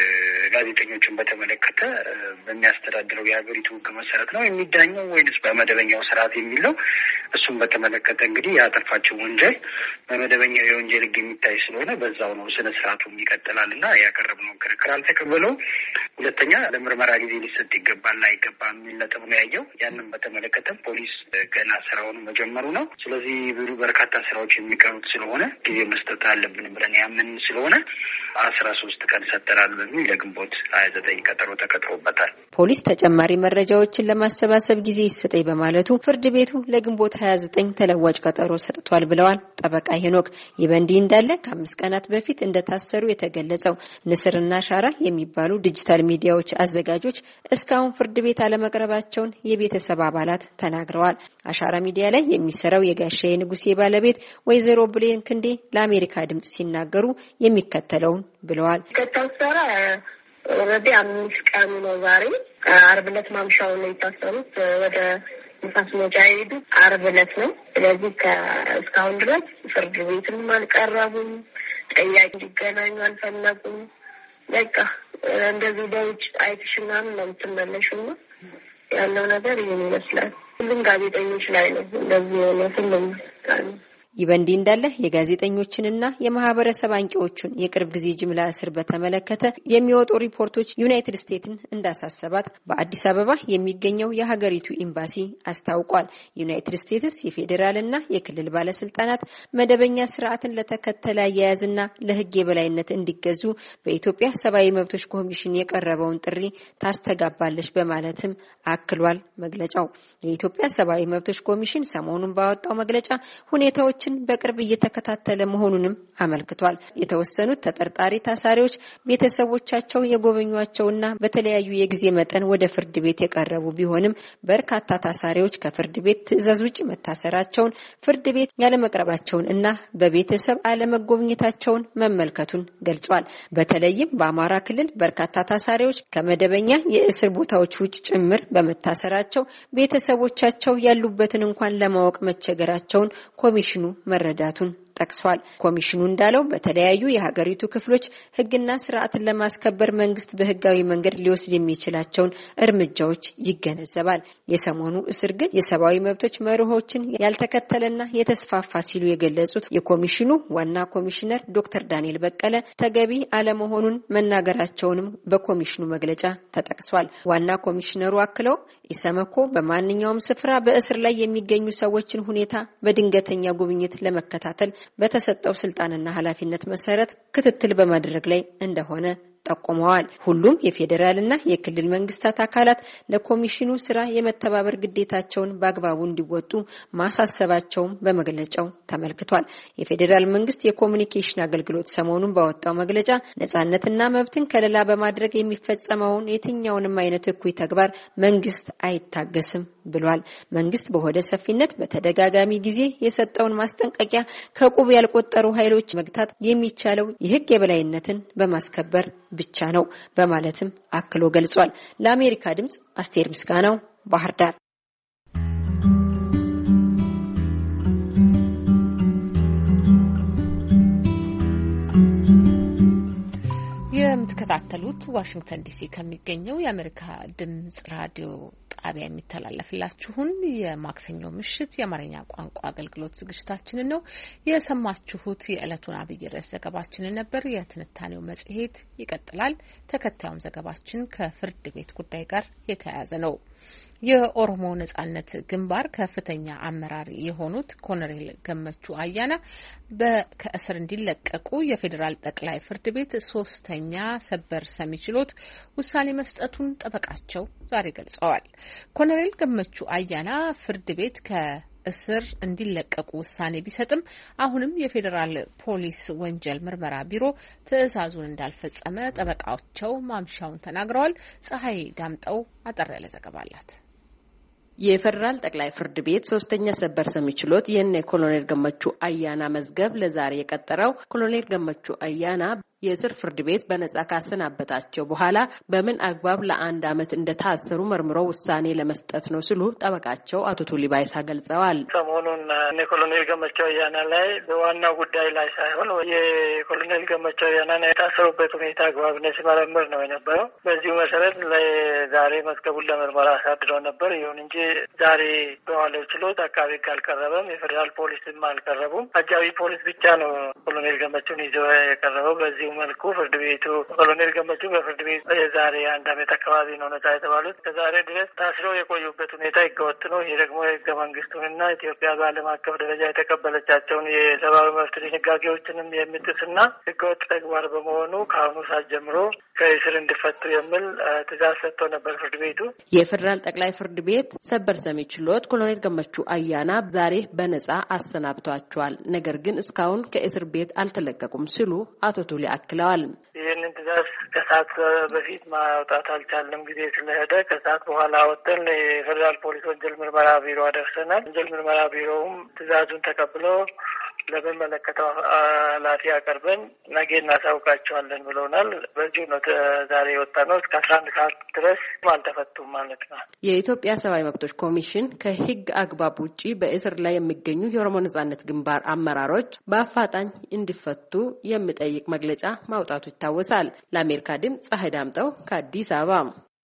ጋዜጠኞችን በተመለከተ በሚያስተዳድረው የሀገሪቱ ሕግ መሰረት ነው የሚዳኘው ወይንስ በመደበኛው ስርዓት የሚለው እሱም በተመለከተ እንግዲህ ያጠፋቸው ወንጀል በመደበኛው የወንጀል ሕግ የሚታይ ስለሆነ በዛው ነው ስነ ስርዓቱ ይቀጥላልና ያቀረብነው ክርክር አልተቀበለው። ሁለተኛ ለምርመራ ጊዜ ሊሰጥ ይገባል አይገባም የሚል ነጥብ ነው ያየው። ያንን በተመለከተ ፖሊስ ገና ስራውን መጀመሩ ነው። ስለዚህ ብዙ በርካታ ስራዎች የሚቀሩት ስለሆነ ጊዜ መስጠት አለብን ብለን ያምን ስለሆነ አስራ ሶስት ቀን ሰጠራል በሚል ለግንቦት ሀያ ዘጠኝ ቀጠሮ ተቀጥሮበታል። ፖሊስ ተጨማሪ መረጃዎችን ለማሰባሰብ ጊዜ ይሰጠኝ በማለቱ ፍርድ ቤቱ ለግንቦት ሀያ ዘጠኝ ተለዋጭ ቀጠሮ ሰጥቷል ብለዋል ጠበቃ ሄኖክ። ይህ በእንዲህ እንዳለ ከአምስት ቀናት በፊት እንደታሰሩ የተገለጸው ንስርና ሻራ የሚባሉ ዲጂታል ሚዲያዎች አዘጋጆች እስካሁን ፍርድ ቤት አለመቅረባቸውን የቤተሰብ አባላት ተናግረዋል። አሻራ ሚዲያ ላይ የሚሰራው የጋሻዬ ንጉሴ ባለቤት ወይዘሮ ብሌን ክንዴ ለአሜሪካ ድምጽ ሲናገሩ የሚከተለውን ብለዋል። ከታሰረ ወደ አምስት ቀን ነው ዛሬ። ዓርብ ዕለት ማምሻውን ነው የታሰሩት። ወደ ንፋስ መውጫ የሄዱት ዓርብ ዕለት ነው። ስለዚህ እስካሁን ድረስ ፍርድ ቤትም አልቀረቡም። ጠያቂ እንዲገናኙ አልፈለጉም። በቃ እንደዚህ በውጭ አይተሽ ምናምን ነው የምትመለሺው ነው ያለው ነገር ይሄን ይመስላል። ሁሉም ጋዜጠኞች ላይ ነው እንደዚህ ነው ሁሉም ጋር። ይህ በእንዲህ እንዳለ የጋዜጠኞችንና የማህበረሰብ አንቂዎቹን የቅርብ ጊዜ ጅምላ እስር በተመለከተ የሚወጡ ሪፖርቶች ዩናይትድ ስቴትስን እንዳሳሰባት በአዲስ አበባ የሚገኘው የሀገሪቱ ኤምባሲ አስታውቋል። ዩናይትድ ስቴትስ የፌዴራልና የክልል ባለስልጣናት መደበኛ ስርዓትን ለተከተለ አያያዝና ለሕግ የበላይነት እንዲገዙ በኢትዮጵያ ሰብአዊ መብቶች ኮሚሽን የቀረበውን ጥሪ ታስተጋባለች በማለትም አክሏል መግለጫው። የኢትዮጵያ ሰብአዊ መብቶች ኮሚሽን ሰሞኑን ባወጣው መግለጫ ሁኔታዎች በቅርብ እየተከታተለ መሆኑንም አመልክቷል። የተወሰኑት ተጠርጣሪ ታሳሪዎች ቤተሰቦቻቸው የጎበኟቸውና በተለያዩ የጊዜ መጠን ወደ ፍርድ ቤት የቀረቡ ቢሆንም በርካታ ታሳሪዎች ከፍርድ ቤት ትዕዛዝ ውጭ መታሰራቸውን፣ ፍርድ ቤት ያለመቅረባቸውን እና በቤተሰብ አለመጎብኘታቸውን መመልከቱን ገልጿል። በተለይም በአማራ ክልል በርካታ ታሳሪዎች ከመደበኛ የእስር ቦታዎች ውጭ ጭምር በመታሰራቸው ቤተሰቦቻቸው ያሉበትን እንኳን ለማወቅ መቸገራቸውን ኮሚሽኑ መረዳቱን ጠቅሷል። ኮሚሽኑ እንዳለው በተለያዩ የሀገሪቱ ክፍሎች ህግና ስርዓትን ለማስከበር መንግስት በህጋዊ መንገድ ሊወስድ የሚችላቸውን እርምጃዎች ይገነዘባል። የሰሞኑ እስር ግን የሰብአዊ መብቶች መርሆችን ያልተከተለና የተስፋፋ ሲሉ የገለጹት የኮሚሽኑ ዋና ኮሚሽነር ዶክተር ዳንኤል በቀለ ተገቢ አለመሆኑን መናገራቸውንም በኮሚሽኑ መግለጫ ተጠቅሷል። ዋና ኮሚሽነሩ አክለው ኢሰመኮ በማንኛውም ስፍራ በእስር ላይ የሚገኙ ሰዎችን ሁኔታ በድንገተኛ ጉብኝት ለመከታተል በተሰጠው ስልጣንና ኃላፊነት መሰረት ክትትል በማድረግ ላይ እንደሆነ ጠቁመዋል። ሁሉም የፌደራልና የክልል መንግስታት አካላት ለኮሚሽኑ ስራ የመተባበር ግዴታቸውን በአግባቡ እንዲወጡ ማሳሰባቸውም በመግለጫው ተመልክቷል። የፌደራል መንግስት የኮሙኒኬሽን አገልግሎት ሰሞኑን ባወጣው መግለጫ ነጻነትና መብትን ከለላ በማድረግ የሚፈጸመውን የትኛውንም አይነት እኩይ ተግባር መንግስት አይታገስም ብሏል። መንግስት በሆደ ሰፊነት በተደጋጋሚ ጊዜ የሰጠውን ማስጠንቀቂያ ከቁብ ያልቆጠሩ ኃይሎች መግታት የሚቻለው የህግ የበላይነትን በማስከበር ብቻ ነው በማለትም አክሎ ገልጿል። ለአሜሪካ ድምጽ አስቴር ምስጋናው ባህር ዳር። የምትከታተሉት ዋሽንግተን ዲሲ ከሚገኘው የአሜሪካ ድምጽ ራዲዮ ጣቢያ የሚተላለፍላችሁን የማክሰኞ ምሽት የአማርኛ ቋንቋ አገልግሎት ዝግጅታችንን ነው የሰማችሁት። የዕለቱን አብይ ርዕስ ዘገባችንን ነበር። የትንታኔው መጽሔት ይቀጥላል። ተከታዩም ዘገባችን ከፍርድ ቤት ጉዳይ ጋር የተያያዘ ነው። የኦሮሞ ነጻነት ግንባር ከፍተኛ አመራር የሆኑት ኮሎኔል ገመቹ አያና በከእስር እንዲለቀቁ የፌዴራል ጠቅላይ ፍርድ ቤት ሶስተኛ ሰበር ሰሚ ችሎት ውሳኔ መስጠቱን ጠበቃቸው ዛሬ ገልጸዋል። ኮሎኔል ገመቹ አያና ፍርድ ቤት ከ እስር እንዲለቀቁ ውሳኔ ቢሰጥም አሁንም የፌዴራል ፖሊስ ወንጀል ምርመራ ቢሮ ትዕዛዙን እንዳልፈጸመ ጠበቃቸው ማምሻውን ተናግረዋል። ፀሐይ ዳምጠው አጠር ያለ ዘገባ አላት። የፌዴራል ጠቅላይ ፍርድ ቤት ሶስተኛ ሰበር ሰሚ ችሎት የነ ኮሎኔል ገመቹ አያና መዝገብ ለዛሬ የቀጠረው ኮሎኔል ገመቹ አያና የእስር ፍርድ ቤት በነጻ ካሰናበታቸው በኋላ በምን አግባብ ለአንድ ዓመት እንደታሰሩ መርምሮ ውሳኔ ለመስጠት ነው ሲሉ ጠበቃቸው አቶ ቱሊ ባይሳ ገልጸዋል። ሰሞኑን እነ ኮሎኔል ገመቹ አያና ላይ በዋናው ጉዳይ ላይ ሳይሆን የኮሎኔል ገመቹ አያና የታሰሩበት ሁኔታ አግባብነት ሲመረምር ነው የነበረው። በዚሁ መሰረት ለዛሬ መዝገቡን ለምርመራ አሳድረው ነበር። ይሁን እንጂ ዛሬ በዋለው ችሎት አቃቤ ሕግ አልቀረበም፣ የፌዴራል ፖሊስም አልቀረቡም። አጃቢ ፖሊስ ብቻ ነው ኮሎኔል ገመቹን ይዘው የቀረበው። በዚህ መልኩ ፍርድ ቤቱ ኮሎኔል ገመቹ በፍርድ ቤት የዛሬ አንድ ዓመት አካባቢ ነው ነጻ የተባሉት። ከዛሬ ድረስ ታስረው የቆዩበት ሁኔታ ህገወጥ ነው። ይህ ደግሞ ህገ መንግስቱንና ኢትዮጵያ በዓለም አቀፍ ደረጃ የተቀበለቻቸውን የሰብአዊ መብት ድንጋጌዎችንም የሚጥስና ህገወጥ ተግባር በመሆኑ ከአሁኑ ሰዓት ጀምሮ ከእስር እንዲፈቱ የሚል ትዕዛዝ ሰጥቶ ነበር ፍርድ ቤቱ። የፌዴራል ጠቅላይ ፍርድ ቤት ሰበር ሰሚ ችሎት ኮሎኔል ገመቹ አያና ዛሬ በነጻ አሰናብቷቸዋል። ነገር ግን እስካሁን ከእስር ቤት አልተለቀቁም ሲሉ አቶ ቱሊ አክለዋል። ይህንን ትዕዛዝ ከሰዓት በፊት ማውጣት አልቻለም፣ ጊዜ ስለሄደ ከሰዓት በኋላ ወጥተን የፌዴራል ፖሊስ ወንጀል ምርመራ ቢሮ አደርሰናል። ወንጀል ምርመራ ቢሮውም ትዕዛዙን ተቀብሎ ለሚመለከተው ኃላፊ አቀርበን ነገ እናሳውቃቸዋለን ብለውናል። በዚሁ ነው ዛሬ የወጣ ነው። እስከ አስራ አንድ ሰዓት ድረስ አልተፈቱም ማለት ነው። የኢትዮጵያ ሰብአዊ መብቶች ኮሚሽን ከህግ አግባብ ውጪ በእስር ላይ የሚገኙ የኦሮሞ ነጻነት ግንባር አመራሮች በአፋጣኝ እንዲፈቱ የሚጠይቅ መግለጫ ማውጣቱ ይታወሳል። ለአሜሪካ ድምጽ ፀሐይ ዳምጠው ከአዲስ አበባ።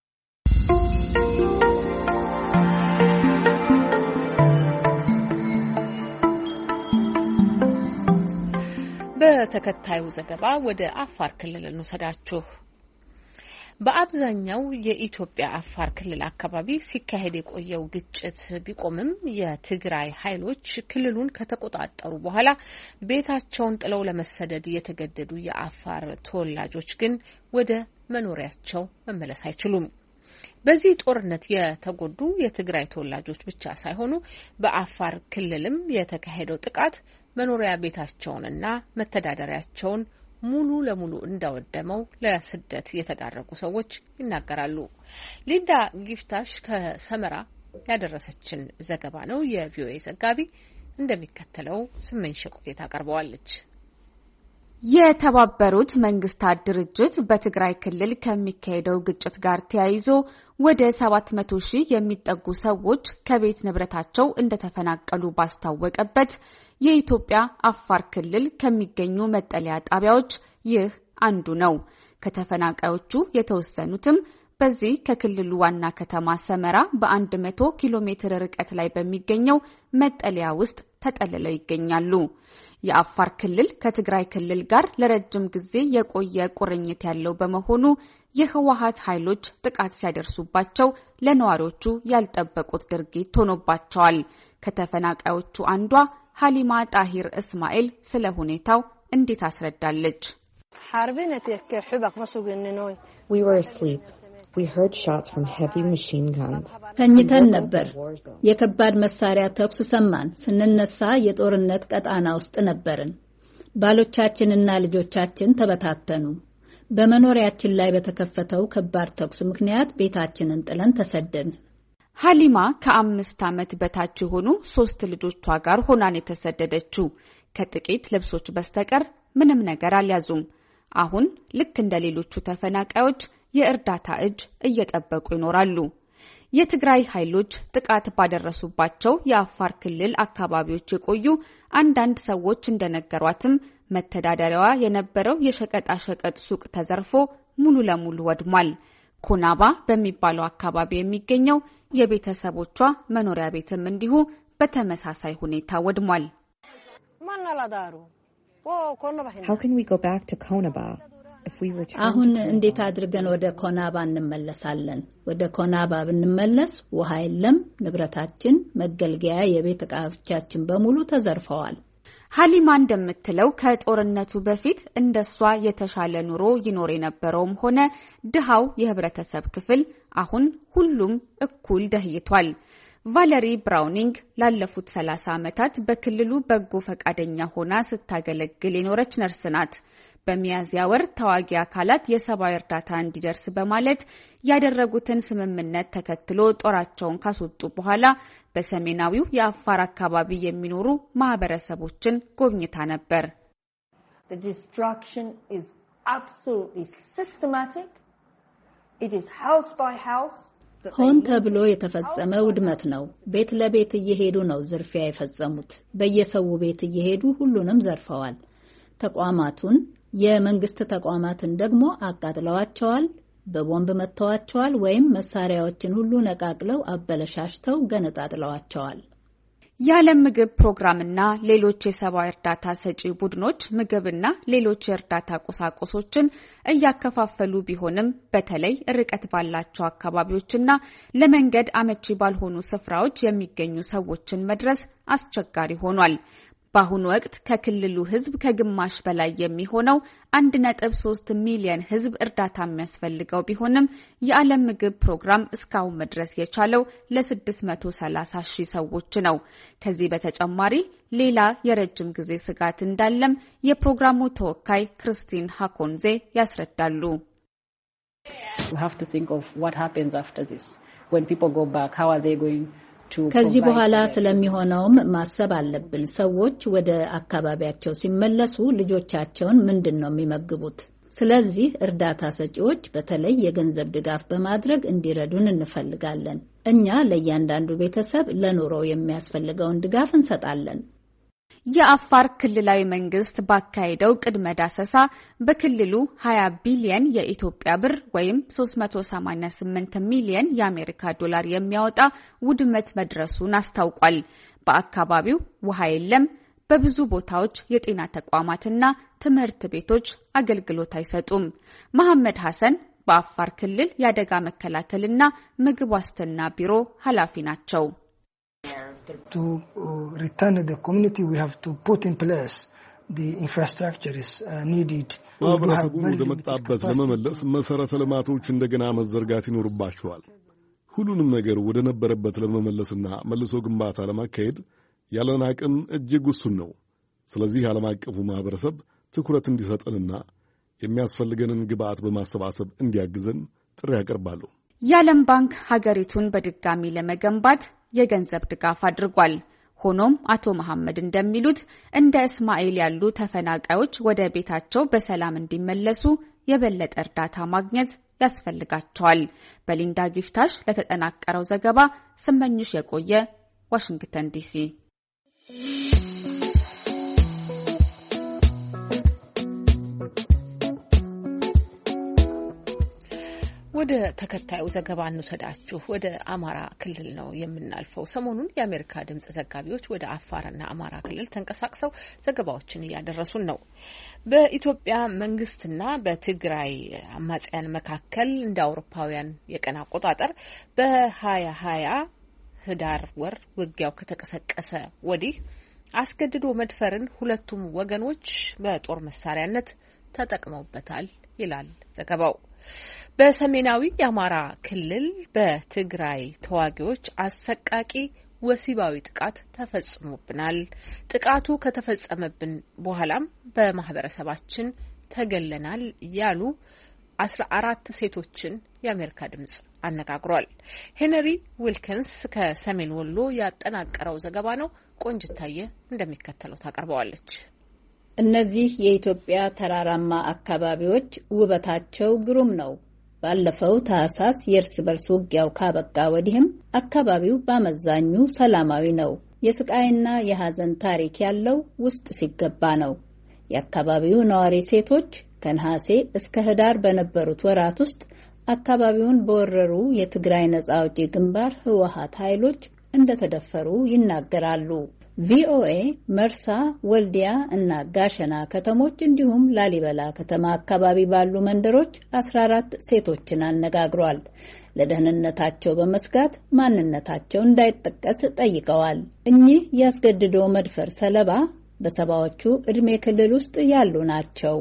በተከታዩ ዘገባ ወደ አፋር ክልል እንወስዳችሁ። በአብዛኛው የኢትዮጵያ አፋር ክልል አካባቢ ሲካሄድ የቆየው ግጭት ቢቆምም የትግራይ ኃይሎች ክልሉን ከተቆጣጠሩ በኋላ ቤታቸውን ጥለው ለመሰደድ የተገደዱ የአፋር ተወላጆች ግን ወደ መኖሪያቸው መመለስ አይችሉም። በዚህ ጦርነት የተጎዱ የትግራይ ተወላጆች ብቻ ሳይሆኑ በአፋር ክልልም የተካሄደው ጥቃት መኖሪያ ቤታቸውንና መተዳደሪያቸውን ሙሉ ለሙሉ እንዳወደመው ለስደት የተዳረጉ ሰዎች ይናገራሉ። ሊንዳ ጊፍታሽ ከሰመራ ያደረሰችን ዘገባ ነው። የቪኦኤ ዘጋቢ እንደሚከተለው ስመኝ ሸቁጤ ታቀርበዋለች። የተባበሩት መንግስታት ድርጅት በትግራይ ክልል ከሚካሄደው ግጭት ጋር ተያይዞ ወደ ሰባት መቶ ሺህ የሚጠጉ ሰዎች ከቤት ንብረታቸው እንደተፈናቀሉ ባስታወቀበት የኢትዮጵያ አፋር ክልል ከሚገኙ መጠለያ ጣቢያዎች ይህ አንዱ ነው። ከተፈናቃዮቹ የተወሰኑትም በዚህ ከክልሉ ዋና ከተማ ሰመራ በአንድ መቶ ኪሎ ሜትር ርቀት ላይ በሚገኘው መጠለያ ውስጥ ተጠልለው ይገኛሉ። የአፋር ክልል ከትግራይ ክልል ጋር ለረጅም ጊዜ የቆየ ቁርኝት ያለው በመሆኑ የህወሓት ኃይሎች ጥቃት ሲያደርሱባቸው ለነዋሪዎቹ ያልጠበቁት ድርጊት ሆኖባቸዋል። ከተፈናቃዮቹ አንዷ ሀሊማ ጣሂር እስማኤል ስለ ሁኔታው እንዴት አስረዳለች። We were asleep. We heard shots from heavy machine guns. ተኝተን ነበር። የከባድ መሳሪያ ተኩስ ሰማን። ስንነሳ የጦርነት ቀጣና ውስጥ ነበርን። ባሎቻችንና ልጆቻችን ተበታተኑ። በመኖሪያችን ላይ በተከፈተው ከባድ ተኩስ ምክንያት ቤታችንን ጥለን ተሰደን። ሀሊማ ከአምስት ዓመት በታች የሆኑ ሶስት ልጆቿ ጋር ሆናን የተሰደደችው ከጥቂት ልብሶች በስተቀር ምንም ነገር አልያዙም። አሁን ልክ እንደ ሌሎቹ ተፈናቃዮች የእርዳታ እጅ እየጠበቁ ይኖራሉ። የትግራይ ኃይሎች ጥቃት ባደረሱባቸው የአፋር ክልል አካባቢዎች የቆዩ አንዳንድ ሰዎች እንደነገሯትም መተዳደሪያዋ የነበረው የሸቀጣ ሸቀጥ ሱቅ ተዘርፎ ሙሉ ለሙሉ ወድሟል። ኮናባ በሚባለው አካባቢ የሚገኘው የቤተሰቦቿ መኖሪያ ቤትም እንዲሁ በተመሳሳይ ሁኔታ ወድሟል። How can we go back to Konaba? አሁን እንዴት አድርገን ወደ ኮናባ እንመለሳለን? ወደ ኮናባ ብንመለስ ውሃ የለም፣ ንብረታችን፣ መገልገያ የቤት ዕቃዎቻችን በሙሉ ተዘርፈዋል። ሀሊማ እንደምትለው ከጦርነቱ በፊት እንደሷ የተሻለ ኑሮ ይኖር የነበረውም ሆነ ድሃው የህብረተሰብ ክፍል አሁን ሁሉም እኩል ደህይቷል። ቫለሪ ብራውኒንግ ላለፉት ሰላሳ ዓመታት በክልሉ በጎ ፈቃደኛ ሆና ስታገለግል የኖረች ነርስ ናት። በሚያዝያ ወር ተዋጊ አካላት የሰብአዊ እርዳታ እንዲደርስ በማለት ያደረጉትን ስምምነት ተከትሎ ጦራቸውን ካስወጡ በኋላ በሰሜናዊው የአፋር አካባቢ የሚኖሩ ማህበረሰቦችን ጎብኝታ ነበር። The destruction is absolutely systematic. It is house by house. ሆን ተብሎ የተፈጸመ ውድመት ነው። ቤት ለቤት እየሄዱ ነው ዝርፊያ የፈጸሙት። በየሰው ቤት እየሄዱ ሁሉንም ዘርፈዋል። ተቋማቱን የመንግስት ተቋማትን ደግሞ አቃጥለዋቸዋል፣ በቦምብ መተዋቸዋል ወይም መሳሪያዎችን ሁሉ ነቃቅለው አበለሻሽተው ገነጣጥለዋቸዋል። የዓለም ምግብ ፕሮግራምና ሌሎች የሰብአዊ እርዳታ ሰጪ ቡድኖች ምግብና ሌሎች የእርዳታ ቁሳቁሶችን እያከፋፈሉ ቢሆንም በተለይ ርቀት ባላቸው አካባቢዎችና ለመንገድ አመቺ ባልሆኑ ስፍራዎች የሚገኙ ሰዎችን መድረስ አስቸጋሪ ሆኗል። በአሁኑ ወቅት ከክልሉ ህዝብ ከግማሽ በላይ የሚሆነው አንድ ነጥብ ሶስት ሚሊዮን ህዝብ እርዳታ የሚያስፈልገው ቢሆንም የዓለም ምግብ ፕሮግራም እስካሁን መድረስ የቻለው ለ ስድስት መቶ ሰላሳ ሺህ ሰዎች ነው። ከዚህ በተጨማሪ ሌላ የረጅም ጊዜ ስጋት እንዳለም የፕሮግራሙ ተወካይ ክርስቲን ሃኮንዜ ያስረዳሉ። We have to think of what happens after this. When people go back, how are they going ከዚህ በኋላ ስለሚሆነውም ማሰብ አለብን። ሰዎች ወደ አካባቢያቸው ሲመለሱ ልጆቻቸውን ምንድነው የሚመግቡት? ስለዚህ እርዳታ ሰጪዎች በተለይ የገንዘብ ድጋፍ በማድረግ እንዲረዱን እንፈልጋለን። እኛ ለእያንዳንዱ ቤተሰብ ለኑሮው የሚያስፈልገውን ድጋፍ እንሰጣለን። የአፋር ክልላዊ መንግስት ባካሄደው ቅድመ ዳሰሳ በክልሉ ሀያ ቢሊዮን የኢትዮጵያ ብር ወይም ሶስት መቶ ሰማኒያ ስምንት ሚሊዮን የአሜሪካ ዶላር የሚያወጣ ውድመት መድረሱን አስታውቋል። በአካባቢው ውሃ የለም። በብዙ ቦታዎች የጤና ተቋማትና ትምህርት ቤቶች አገልግሎት አይሰጡም። መሐመድ ሐሰን በአፋር ክልል የአደጋ መከላከልና ምግብ ዋስትና ቢሮ ኃላፊ ናቸው። To uh, return the community, we have to put in place the infrastructure is uh, needed. ማህበረሰቡን ወደ መጣበት ለመመለስ መሰረተ ልማቶች እንደገና መዘርጋት ይኖርባቸዋል። ሁሉንም ነገር ወደ ነበረበት ለመመለስና መልሶ ግንባታ ለማካሄድ ያለን አቅም እጅግ ውሱን ነው። ስለዚህ ዓለም አቀፉ ማህበረሰብ ትኩረት እንዲሰጠንና የሚያስፈልገንን ግብአት በማሰባሰብ እንዲያግዘን ጥሪ ያቀርባለሁ። የዓለም ባንክ ሀገሪቱን በድጋሚ ለመገንባት የገንዘብ ድጋፍ አድርጓል። ሆኖም አቶ መሐመድ እንደሚሉት እንደ እስማኤል ያሉ ተፈናቃዮች ወደ ቤታቸው በሰላም እንዲመለሱ የበለጠ እርዳታ ማግኘት ያስፈልጋቸዋል። በሊንዳ ጊፍታሽ ለተጠናቀረው ዘገባ ስመኝሽ የቆየ ዋሽንግተን ዲሲ። ወደ ተከታዩ ዘገባ እንውሰዳችሁ። ወደ አማራ ክልል ነው የምናልፈው። ሰሞኑን የአሜሪካ ድምጽ ዘጋቢዎች ወደ አፋርና አማራ ክልል ተንቀሳቅሰው ዘገባዎችን እያደረሱን ነው። በኢትዮጵያ መንግስትና በትግራይ አማጽያን መካከል እንደ አውሮፓውያን የቀን አቆጣጠር በሀያ ሀያ ህዳር ወር ውጊያው ከተቀሰቀሰ ወዲህ አስገድዶ መድፈርን ሁለቱም ወገኖች በጦር መሳሪያነት ተጠቅመውበታል ይላል ዘገባው። በሰሜናዊ የአማራ ክልል በትግራይ ተዋጊዎች አሰቃቂ ወሲባዊ ጥቃት ተፈጽሞብናል። ጥቃቱ ከተፈጸመብን በኋላም በማህበረሰባችን ተገለናል ያሉ አስራ አራት ሴቶችን የአሜሪካ ድምጽ አነጋግሯል። ሄነሪ ዊልኪንስ ከሰሜን ወሎ ያጠናቀረው ዘገባ ነው። ቆንጅታየ እንደሚከተለው ታቀርበዋለች። እነዚህ የኢትዮጵያ ተራራማ አካባቢዎች ውበታቸው ግሩም ነው። ባለፈው ታህሳስ የእርስ በርስ ውጊያው ካበቃ ወዲህም አካባቢው በአመዛኙ ሰላማዊ ነው። የስቃይና የሐዘን ታሪክ ያለው ውስጥ ሲገባ ነው። የአካባቢው ነዋሪ ሴቶች ከነሐሴ እስከ ህዳር በነበሩት ወራት ውስጥ አካባቢውን በወረሩ የትግራይ ነጻ አውጪ ግንባር ህወሓት ኃይሎች እንደተደፈሩ ይናገራሉ። ቪኦኤ መርሳ፣ ወልዲያ እና ጋሸና ከተሞች እንዲሁም ላሊበላ ከተማ አካባቢ ባሉ መንደሮች አስራ አራት ሴቶችን አነጋግሯል። ለደህንነታቸው በመስጋት ማንነታቸው እንዳይጠቀስ ጠይቀዋል። እኚህ ያስገድዶ መድፈር ሰለባ በሰባዎቹ እድሜ ክልል ውስጥ ያሉ ናቸው።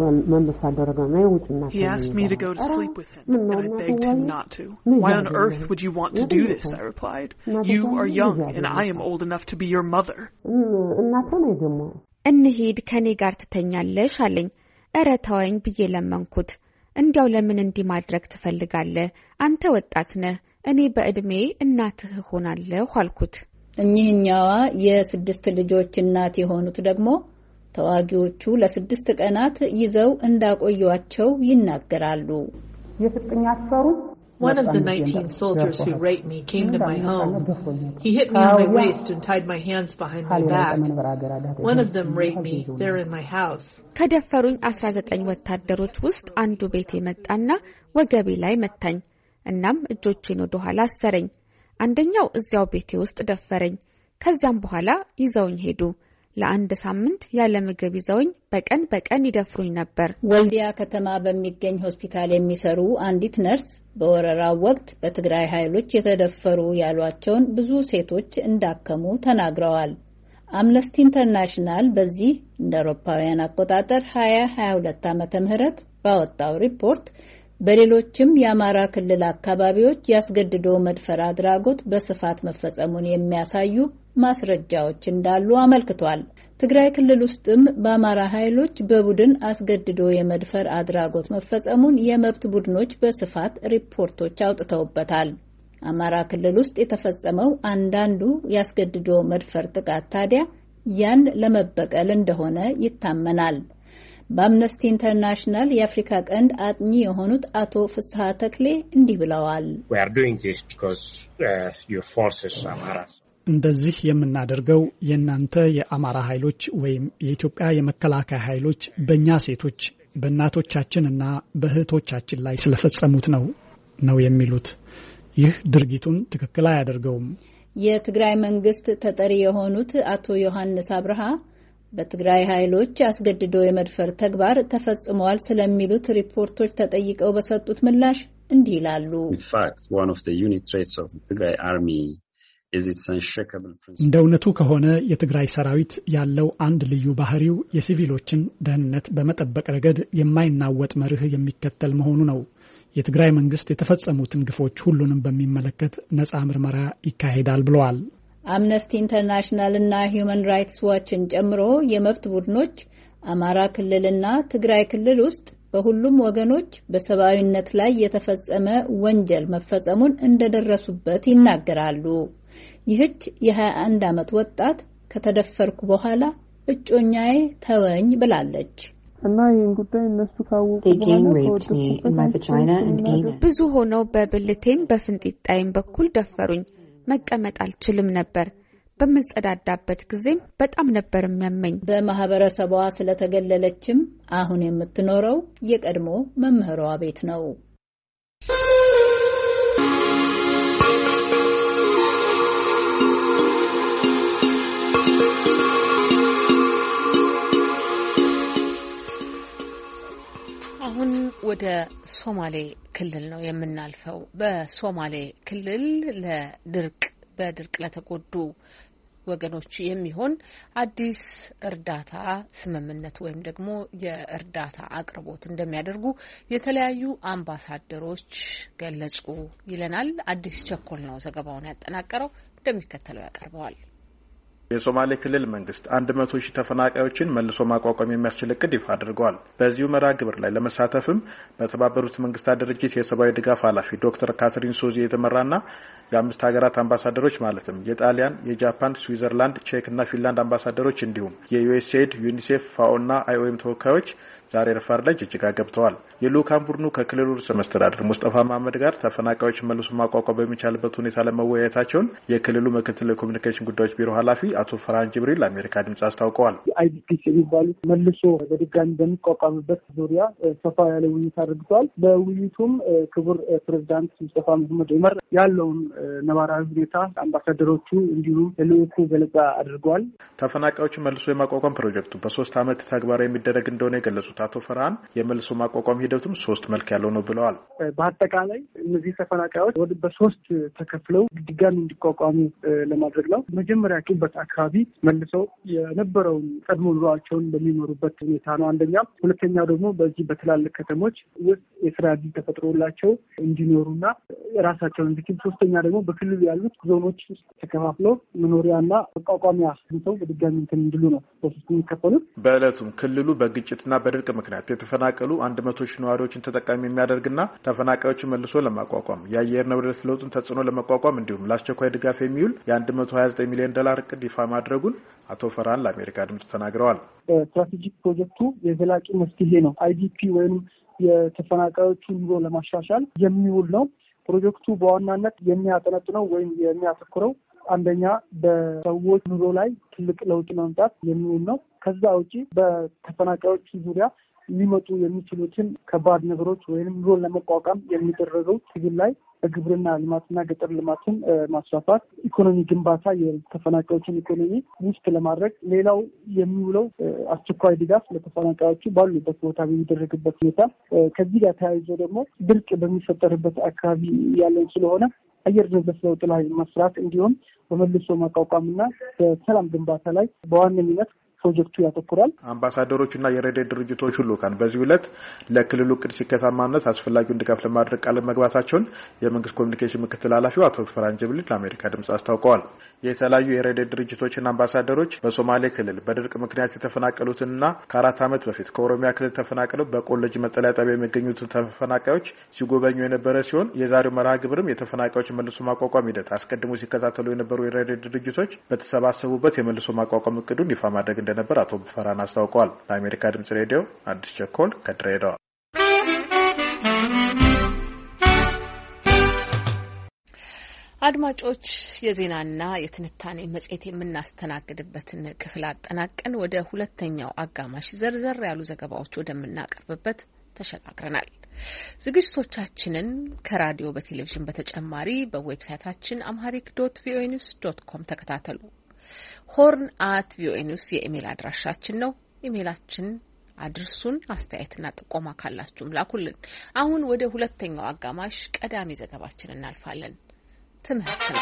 He asked me to go to sleep with him, and I begged him not to. Why on earth would you want to do this? I replied. You are young, and I am old enough to be your mother. እንሂድ ከኔ ጋር ትተኛለሽ አለኝ። እረ ተወኝ ብዬ ለመንኩት። እንዲያው ለምን እንዲህ ማድረግ ትፈልጋለህ? አንተ ወጣት ነህ፣ እኔ በእድሜ እናትህ ሆናለሁ አልኩት። እኚህኛዋ የስድስት ልጆች እናት የሆኑት ደግሞ ተዋጊዎቹ ለስድስት ቀናት ይዘው እንዳቆዩአቸው ይናገራሉ። One of the nineteen soldiers who raped me came to my home. He hit me on my waist and tied my hands behind my back. One of them raped me there in my house. ከደፈሩኝ አስራ ዘጠኝ ወታደሮች ውስጥ አንዱ ቤቴ መጣና ወገቤ ላይ መታኝ። እናም እጆቼን ወደ ኋላ አሰረኝ። አንደኛው እዚያው ቤቴ ውስጥ ደፈረኝ። ከዚያም በኋላ ይዘውኝ ሄዱ። ለአንድ ሳምንት ያለ ምግብ ይዘውኝ በቀን በቀን ይደፍሩኝ ነበር። ወልዲያ ከተማ በሚገኝ ሆስፒታል የሚሰሩ አንዲት ነርስ በወረራው ወቅት በትግራይ ኃይሎች የተደፈሩ ያሏቸውን ብዙ ሴቶች እንዳከሙ ተናግረዋል። አምነስቲ ኢንተርናሽናል በዚህ እንደ አውሮፓውያን አቆጣጠር ሀያ ሀያ ሁለት ዓመተ ምህረት ባወጣው ሪፖርት በሌሎችም የአማራ ክልል አካባቢዎች ያስገድዶ መድፈር አድራጎት በስፋት መፈጸሙን የሚያሳዩ ማስረጃዎች እንዳሉ አመልክቷል። ትግራይ ክልል ውስጥም በአማራ ኃይሎች በቡድን አስገድዶ የመድፈር አድራጎት መፈጸሙን የመብት ቡድኖች በስፋት ሪፖርቶች አውጥተውበታል። አማራ ክልል ውስጥ የተፈጸመው አንዳንዱ ያስገድዶ መድፈር ጥቃት ታዲያ ያን ለመበቀል እንደሆነ ይታመናል። በአምነስቲ ኢንተርናሽናል የአፍሪካ ቀንድ አጥኚ የሆኑት አቶ ፍስሐ ተክሌ እንዲህ ብለዋል። እንደዚህ የምናደርገው የእናንተ የአማራ ኃይሎች ወይም የኢትዮጵያ የመከላከያ ኃይሎች በእኛ ሴቶች በእናቶቻችንና በእህቶቻችን ላይ ስለፈጸሙት ነው ነው የሚሉት። ይህ ድርጊቱን ትክክል አያደርገውም። የትግራይ መንግስት ተጠሪ የሆኑት አቶ ዮሐንስ አብርሃ በትግራይ ኃይሎች አስገድዶ የመድፈር ተግባር ተፈጽሟል ስለሚሉት ሪፖርቶች ተጠይቀው በሰጡት ምላሽ እንዲህ ይላሉ። እንደ እውነቱ ከሆነ የትግራይ ሰራዊት ያለው አንድ ልዩ ባህሪው የሲቪሎችን ደህንነት በመጠበቅ ረገድ የማይናወጥ መርህ የሚከተል መሆኑ ነው። የትግራይ መንግስት የተፈጸሙትን ግፎች ሁሉንም በሚመለከት ነፃ ምርመራ ይካሄዳል ብለዋል። አምነስቲ ኢንተርናሽናል እና ሂዩማን ራይትስ ዋችን ጨምሮ የመብት ቡድኖች አማራ ክልልና ትግራይ ክልል ውስጥ በሁሉም ወገኖች በሰብአዊነት ላይ የተፈጸመ ወንጀል መፈጸሙን እንደደረሱበት ይናገራሉ። ይህች የሀያ አንድ ዓመት ወጣት ከተደፈርኩ በኋላ እጮኛዬ ተወኝ ብላለች። እና ይህን ጉዳይ እነሱ ካወቁ ብዙ ሆነው በብልቴም በፍንጢጣይም በኩል ደፈሩኝ። መቀመጥ አልችልም ነበር። በምጸዳዳበት ጊዜም በጣም ነበር የሚያመኝ። በማህበረሰቧ ስለተገለለችም አሁን የምትኖረው የቀድሞ መምህሯ ቤት ነው። አሁን ወደ ሶማሌ ክልል ነው የምናልፈው። በሶማሌ ክልል ለድርቅ በድርቅ ለተጎዱ ወገኖች የሚሆን አዲስ እርዳታ ስምምነት ወይም ደግሞ የእርዳታ አቅርቦት እንደሚያደርጉ የተለያዩ አምባሳደሮች ገለጹ ይለናል። አዲስ ቸኮል ነው ዘገባውን ያጠናቀረው፣ እንደሚከተለው ያቀርበዋል። የሶማሌ ክልል መንግስት አንድ መቶ ሺህ ተፈናቃዮችን መልሶ ማቋቋም የሚያስችል እቅድ ይፋ አድርጓል። በዚሁ መርሃ ግብር ላይ ለመሳተፍም በተባበሩት መንግስታት ድርጅት የሰብአዊ ድጋፍ ኃላፊ ዶክተር ካትሪን ሶዚ የተመራና የአምስት ሀገራት አምባሳደሮች ማለትም የጣሊያን፣ የጃፓን፣ ስዊዘርላንድ፣ ቼክ እና ፊንላንድ አምባሳደሮች እንዲሁም የዩኤስኤድ፣ ዩኒሴፍ፣ ፋኦ እና አይኦኤም ተወካዮች ዛሬ ረፋድ ላይ ጅጅጋ ገብተዋል። የልኡካን ቡድኑ ከክልሉ ርዕሰ መስተዳድር ሙስጠፋ መሐመድ ጋር ተፈናቃዮችን መልሶ ማቋቋም በሚቻልበት ሁኔታ ለመወያየታቸውን የክልሉ ምክትል የኮሚኒኬሽን ጉዳዮች ቢሮ ኃላፊ አቶ ፈርሃን ጅብሪል ለአሜሪካ ድምጽ አስታውቀዋል። አይዲፒስ የሚባሉት መልሶ በድጋሚ በሚቋቋምበት ዙሪያ ሰፋ ያለ ውይይት አድርገዋል። በውይይቱም ክቡር ፕሬዚዳንት ሙስጠፋ መሐመድ ዑመር ያለውን ነባራዊ ሁኔታ አምባሳደሮቹ እንዲሁም ለልኡኩ ገለጻ አድርገዋል። ተፈናቃዮችን መልሶ የማቋቋም ፕሮጀክቱ በሶስት ዓመት ተግባራዊ የሚደረግ እንደሆነ የገለጹት አቶ ፈርሃን የመልሶ ማቋቋም ሂደቱም ሶስት መልክ ያለው ነው ብለዋል። በአጠቃላይ እነዚህ ተፈናቃዮች ወደ በሶስት ተከፍለው ድጋሚ እንዲቋቋሙ ለማድረግ ነው። መጀመሪያ በት አካባቢ መልሰው የነበረውን ቀድሞ ኑሯቸውን በሚኖሩበት ሁኔታ ነው አንደኛው። ሁለተኛው ደግሞ በዚህ በትላልቅ ከተሞች ውስጥ የስራ ዕድል ተፈጥሮላቸው እንዲኖሩና ራሳቸውን እንዲችሉ፣ ሶስተኛ ደግሞ በክልሉ ያሉት ዞኖች ውስጥ ተከፋፍለው መኖሪያና መቋቋሚያ ሰው በድጋሚ እንትን እንዲሉ ነው በሶስት የሚከፈሉት። በዕለቱም ክልሉ በግጭትና በድርቅ ምክንያት የተፈናቀሉ አንድ መቶ ሺህ ነዋሪዎችን ተጠቃሚ የሚያደርግና ተፈናቃዮችን መልሶ ለማቋቋም የአየር ንብረት ለውጥን ተጽዕኖ ለመቋቋም እንዲሁም ለአስቸኳይ ድጋፍ የሚውል የአንድ መቶ ሀያ ዘጠኝ ሚሊዮን ዶላር እቅድ ይፋ ማድረጉን አቶ ፈርሃን ለአሜሪካ ድምጽ ተናግረዋል። ስትራቴጂክ ፕሮጀክቱ የዘላቂ መፍትሄ ነው። አይዲፒ ወይም የተፈናቃዮቹን ኑሮ ለማሻሻል የሚውል ነው። ፕሮጀክቱ በዋናነት የሚያጠነጥነው ወይም የሚያተኩረው አንደኛ በሰዎች ኑሮ ላይ ትልቅ ለውጥ ማምጣት የሚውል ነው። ከዛ ውጪ በተፈናቃዮቹ ዙሪያ ሊመጡ የሚችሉትን ከባድ ነገሮች ወይም ኑሮን ለመቋቋም የሚደረገው ትግል ላይ በግብርና ልማትና ገጠር ልማትን ማስፋፋት፣ ኢኮኖሚ ግንባታ፣ የተፈናቃዮችን ኢኮኖሚ ውስጥ ለማድረግ ሌላው የሚውለው አስቸኳይ ድጋፍ ለተፈናቃዮቹ ባሉበት ቦታ በሚደረግበት ሁኔታ ከዚህ ጋር ተያይዞ ደግሞ ድርቅ በሚፈጠርበት አካባቢ ያለን ስለሆነ አየር ንብረት ለውጥ ላይ መስራት እንዲሁም በመልሶ ማቋቋምና በሰላም ግንባታ ላይ በዋነኝነት ፕሮጀክቱ ያተኩራል። አምባሳደሮቹና የረድኤት ድርጅቶች ሁሉ ካን በዚህ ዕለት ለክልሉ እቅድ ስኬታማነት አስፈላጊውን ድጋፍ ለማድረግ ቃል መግባታቸውን የመንግስት ኮሚኒኬሽን ምክትል ኃላፊው አቶ ፈርሃን ጅብሪል ለአሜሪካ ድምጽ አስታውቀዋል። የተለያዩ የረድኤት ድርጅቶችና አምባሳደሮች በሶማሌ ክልል በድርቅ ምክንያት የተፈናቀሉትንና ከአራት ዓመት በፊት ከኦሮሚያ ክልል ተፈናቅለው በቆለጅ መጠለያ ጣቢያ የሚገኙትን ተፈናቃዮች ሲጎበኙ የነበረ ሲሆን የዛሬው መርሃ ግብርም የተፈናቃዮች መልሶ ማቋቋም ሂደት አስቀድሞ ሲከታተሉ የነበሩ የረድኤት ድርጅቶች በተሰባሰቡበት የመልሶ ማቋቋም እቅዱን ይፋ ማድረግ እንደነበር አቶ ፈርሃን አስታውቀዋል። ለአሜሪካ ድምጽ ሬዲዮ አዲስ ቸኮል ከድሬዳዋ። አድማጮች፣ የዜናና የትንታኔ መጽሔት የምናስተናግድበትን ክፍል አጠናቀን ወደ ሁለተኛው አጋማሽ ዘርዘር ያሉ ዘገባዎች ወደምናቀርብበት ተሸጋግረናል። ዝግጅቶቻችንን ከራዲዮ በቴሌቪዥን በተጨማሪ በዌብሳይታችን አምሃሪክ ዶት ቪኦኤ ኒውስ ዶት ኮም ተከታተሉ። ሆርን አት ቪኦኤ ኒውስ የኢሜል አድራሻችን ነው። ኢሜላችን አድርሱን። አስተያየትና ጥቆማ ካላችሁም ላኩልን። አሁን ወደ ሁለተኛው አጋማሽ ቀዳሚ ዘገባችን እናልፋለን። ትምህርት ነው።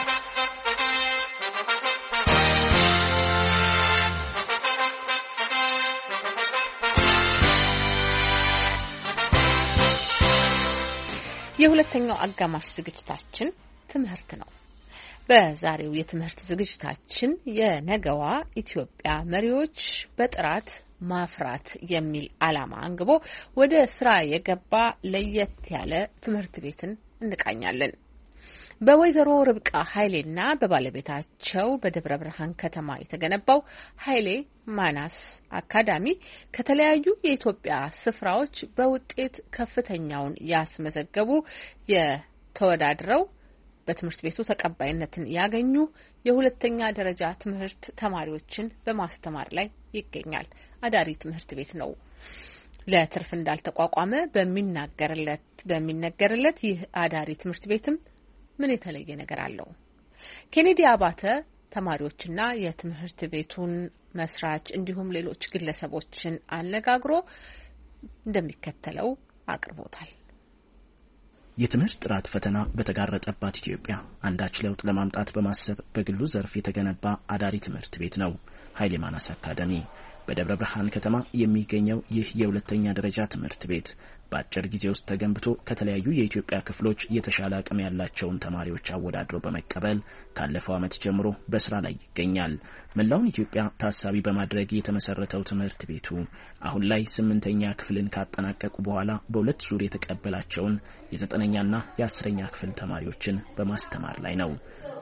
የሁለተኛው አጋማሽ ዝግጅታችን ትምህርት ነው። በዛሬው የትምህርት ዝግጅታችን የነገዋ ኢትዮጵያ መሪዎች በጥራት ማፍራት የሚል ዓላማ አንግቦ ወደ ስራ የገባ ለየት ያለ ትምህርት ቤትን እንቃኛለን። በወይዘሮ ርብቃ ኃይሌና በባለቤታቸው በደብረ ብርሃን ከተማ የተገነባው ኃይሌ ማናስ አካዳሚ ከተለያዩ የኢትዮጵያ ስፍራዎች በውጤት ከፍተኛውን ያስመዘገቡ የተወዳድረው በትምህርት ቤቱ ተቀባይነትን ያገኙ የሁለተኛ ደረጃ ትምህርት ተማሪዎችን በማስተማር ላይ ይገኛል። አዳሪ ትምህርት ቤት ነው። ለትርፍ እንዳልተቋቋመ በሚናገርለት በሚነገርለት ይህ አዳሪ ትምህርት ቤትም ምን የተለየ ነገር አለው? ኬኔዲ አባተ ተማሪዎችና የትምህርት ቤቱን መስራች እንዲሁም ሌሎች ግለሰቦችን አነጋግሮ እንደሚከተለው አቅርቦታል። የትምህርት ጥራት ፈተና በተጋረጠባት ኢትዮጵያ አንዳች ለውጥ ለማምጣት በማሰብ በግሉ ዘርፍ የተገነባ አዳሪ ትምህርት ቤት ነው ኃይሌ ማናስ አካዳሚ። በደብረ ብርሃን ከተማ የሚገኘው ይህ የሁለተኛ ደረጃ ትምህርት ቤት በአጭር ጊዜ ውስጥ ተገንብቶ ከተለያዩ የኢትዮጵያ ክፍሎች የተሻለ አቅም ያላቸውን ተማሪዎች አወዳድሮ በመቀበል ካለፈው ዓመት ጀምሮ በስራ ላይ ይገኛል። መላውን ኢትዮጵያ ታሳቢ በማድረግ የተመሰረተው ትምህርት ቤቱ አሁን ላይ ስምንተኛ ክፍልን ካጠናቀቁ በኋላ በሁለት ዙር የተቀበላቸውን የዘጠነኛና የአስረኛ ክፍል ተማሪዎችን በማስተማር ላይ ነው።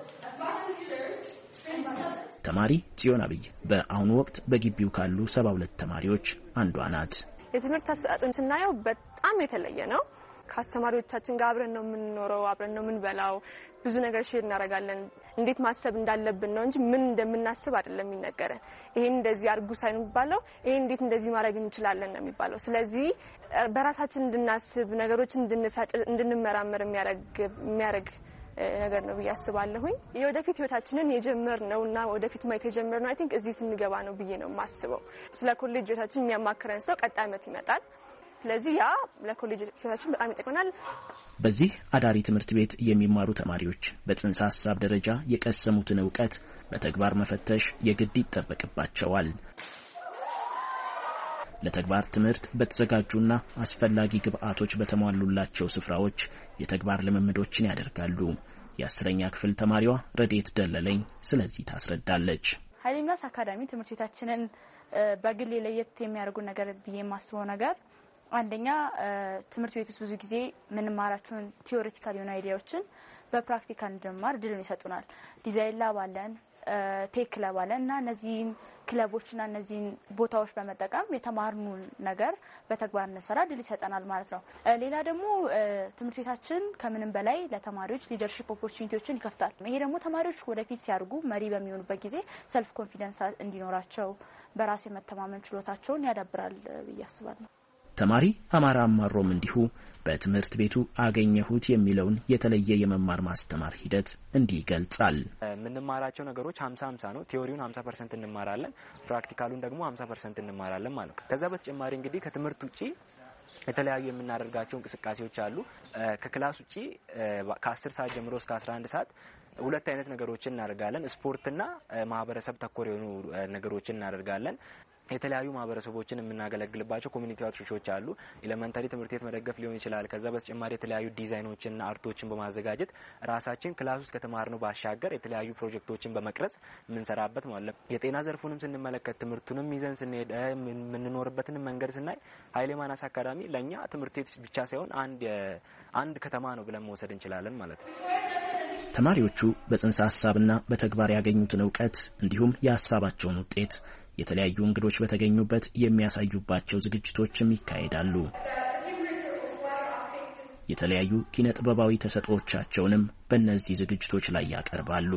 ተማሪ ጽዮን አብይ በአሁኑ ወቅት በግቢው ካሉ ሰባ ሁለት ተማሪዎች አንዷ ናት። የትምህርት አሰጣጡን ስናየው በጣም የተለየ ነው። ከአስተማሪዎቻችን ጋር አብረን ነው የምንኖረው፣ አብረን ነው የምንበላው፣ ብዙ ነገር ሼር እናደርጋለን። እንዴት ማሰብ እንዳለብን ነው እንጂ ምን እንደምናስብ አይደለም የሚነገረን። ይሄን እንደዚህ አድርጉ ሳይሆን የሚባለው ይሄን እንዴት እንደዚህ ማድረግ እንችላለን ነው የሚባለው። ስለዚህ በራሳችን እንድናስብ፣ ነገሮችን እንድንፈጥር፣ እንድንመራመር የሚያደርግ የሚያደርግ ነገር ነው ብዬ አስባለሁኝ። የወደፊት ህይወታችንን የጀመርነውና ወደፊት ማየት የጀመርነው አይ ቲንክ እዚህ ስንገባ ነው ብዬ ነው የማስበው። ስለ ኮሌጅ ህይወታችን የሚያማክረን ሰው ቀጣይ ዓመት ይመጣል። ስለዚህ ያ ለኮሌጅ ህይወታችን በጣም ይጠቅመናል። በዚህ አዳሪ ትምህርት ቤት የሚማሩ ተማሪዎች በጽንሰ ሀሳብ ደረጃ የቀሰሙትን እውቀት በተግባር መፈተሽ የግድ ይጠበቅባቸዋል። ለተግባር ትምህርት በተዘጋጁና አስፈላጊ ግብአቶች በተሟሉላቸው ስፍራዎች የተግባር ልምምዶችን ያደርጋሉ። የአስረኛ ክፍል ተማሪዋ ረዴት ደለለኝ ስለዚህ ታስረዳለች። ኃይሌ ማናስ አካዳሚ ትምህርት ቤታችንን በግል ለየት የሚያደርጉ ነገር ብዬ የማስበው ነገር አንደኛ ትምህርት ቤት ውስጥ ብዙ ጊዜ ምንማራቸውን ቲዮሪቲካል የሆኑ አይዲያዎችን በፕራክቲካል እንድንማር ድልን ይሰጡናል። ዲዛይን ላብ አለን፣ ቴክ ላብ አለን እና እነዚህን ክለቦችና እነዚህን ቦታዎች በመጠቀም የተማርኑን ነገር በተግባር እንሰራ ድል ይሰጠናል ማለት ነው። ሌላ ደግሞ ትምህርት ቤታችን ከምንም በላይ ለተማሪዎች ሊደርሺፕ ኦፖርቹኒቲዎችን ይከፍታል። ይሄ ደግሞ ተማሪዎች ወደፊት ሲያድጉ መሪ በሚሆኑበት ጊዜ ሰልፍ ኮንፊደንስ እንዲኖራቸው፣ በራስ የመተማመን ችሎታቸውን ያዳብራል ብዬ አስባለሁ። ተማሪ አማራ አማሮም እንዲሁ በትምህርት ቤቱ አገኘሁት የሚለውን የተለየ የመማር ማስተማር ሂደት እንዲህ ይገልጻል። የምንማራቸው ነገሮች ሀምሳ ሀምሳ ነው። ቲዮሪውን ሀምሳ ፐርሰንት እንማራለን፣ ፕራክቲካሉን ደግሞ ሀምሳ ፐርሰንት እንማራለን ማለት ነው። ከዛ በተጨማሪ እንግዲህ ከትምህርት ውጪ የተለያዩ የምናደርጋቸው እንቅስቃሴዎች አሉ። ከክላስ ውጪ ከአስር ሰዓት ጀምሮ እስከ አስራ አንድ ሰዓት ሁለት አይነት ነገሮችን እናደርጋለን። ስፖርትና ማህበረሰብ ተኮር የሆኑ ነገሮችን እናደርጋለን። የተለያዩ ማህበረሰቦችን የምናገለግልባቸው ኮሚኒቲ አውትሪቾች አሉ። ኤሌመንታሪ ትምህርት ቤት መደገፍ ሊሆን ይችላል። ከዛ በተጨማሪ የተለያዩ ዲዛይኖችንና አርቶችን በማዘጋጀት ራሳችን ክላስ ውስጥ ከተማርነው ባሻገር የተለያዩ ፕሮጀክቶችን በመቅረጽ የምንሰራበት ማለት። የጤና ዘርፉንም ስንመለከት ትምህርቱንም ይዘን ስንሄድ የምንኖርበትን መንገድ ስናይ ኃይሌ ማናስ አካዳሚ ለኛ ትምህርት ቤት ብቻ ሳይሆን አንድ አንድ ከተማ ነው ብለን መውሰድ እንችላለን ማለት ነው። ተማሪዎቹ በጽንሰ ሀሳብና በተግባር ያገኙትን እውቀት እንዲሁም የሀሳባቸውን ውጤት የተለያዩ እንግዶች በተገኙበት የሚያሳዩባቸው ዝግጅቶችም ይካሄዳሉ። የተለያዩ ኪነ ጥበባዊ ተሰጥኦቻቸውንም በእነዚህ ዝግጅቶች ላይ ያቀርባሉ።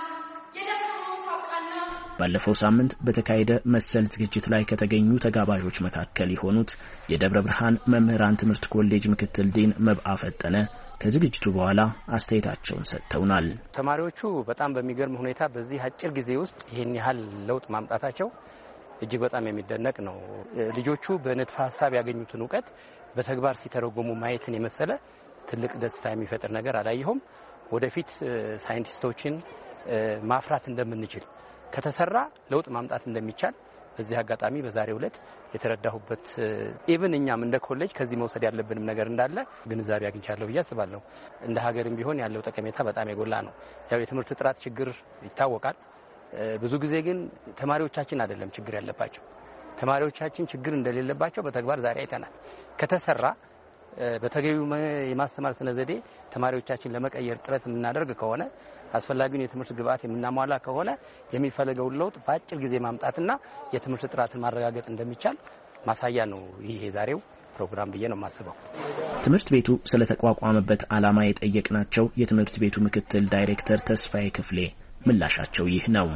ባለፈው ሳምንት በተካሄደ መሰል ዝግጅት ላይ ከተገኙ ተጋባዦች መካከል የሆኑት የደብረ ብርሃን መምህራን ትምህርት ኮሌጅ ምክትል ዲን መብአ ፈጠነ ከዝግጅቱ በኋላ አስተያየታቸውን ሰጥተውናል። ተማሪዎቹ በጣም በሚገርም ሁኔታ በዚህ አጭር ጊዜ ውስጥ ይህን ያህል ለውጥ ማምጣታቸው እጅግ በጣም የሚደነቅ ነው። ልጆቹ በንድፈ ሀሳብ ያገኙትን እውቀት በተግባር ሲተረጎሙ ማየትን የመሰለ ትልቅ ደስታ የሚፈጥር ነገር አላየሁም። ወደፊት ሳይንቲስቶችን ማፍራት እንደምንችል ከተሰራ ለውጥ ማምጣት እንደሚቻል በዚህ አጋጣሚ በዛሬው ዕለት የተረዳሁበት ኢቭን እኛም እንደ ኮሌጅ ከዚህ መውሰድ ያለብንም ነገር እንዳለ ግንዛቤ አግኝቻለሁ ብዬ አስባለሁ። እንደ ሀገርም ቢሆን ያለው ጠቀሜታ በጣም የጎላ ነው። ያው የትምህርት ጥራት ችግር ይታወቃል። ብዙ ጊዜ ግን ተማሪዎቻችን አይደለም ችግር ያለባቸው። ተማሪዎቻችን ችግር እንደሌለባቸው በተግባር ዛሬ አይተናል። ከተሰራ በተገቢው የማስተማር ስነ ዘዴ ተማሪዎቻችን ለመቀየር ጥረት የምናደርግ ከሆነ አስፈላጊውን የትምህርት ግብዓት የምናሟላ ከሆነ የሚፈልገውን ለውጥ በአጭር ጊዜ ማምጣትና የትምህርት ጥራትን ማረጋገጥ እንደሚቻል ማሳያ ነው ይሄ የዛሬው ፕሮግራም ብዬ ነው የማስበው። ትምህርት ቤቱ ስለተቋቋመበት ዓላማ የጠየቅናቸው የትምህርት ቤቱ ምክትል ዳይሬክተር ተስፋዬ ክፍሌ ምላሻቸው ይህ ነው።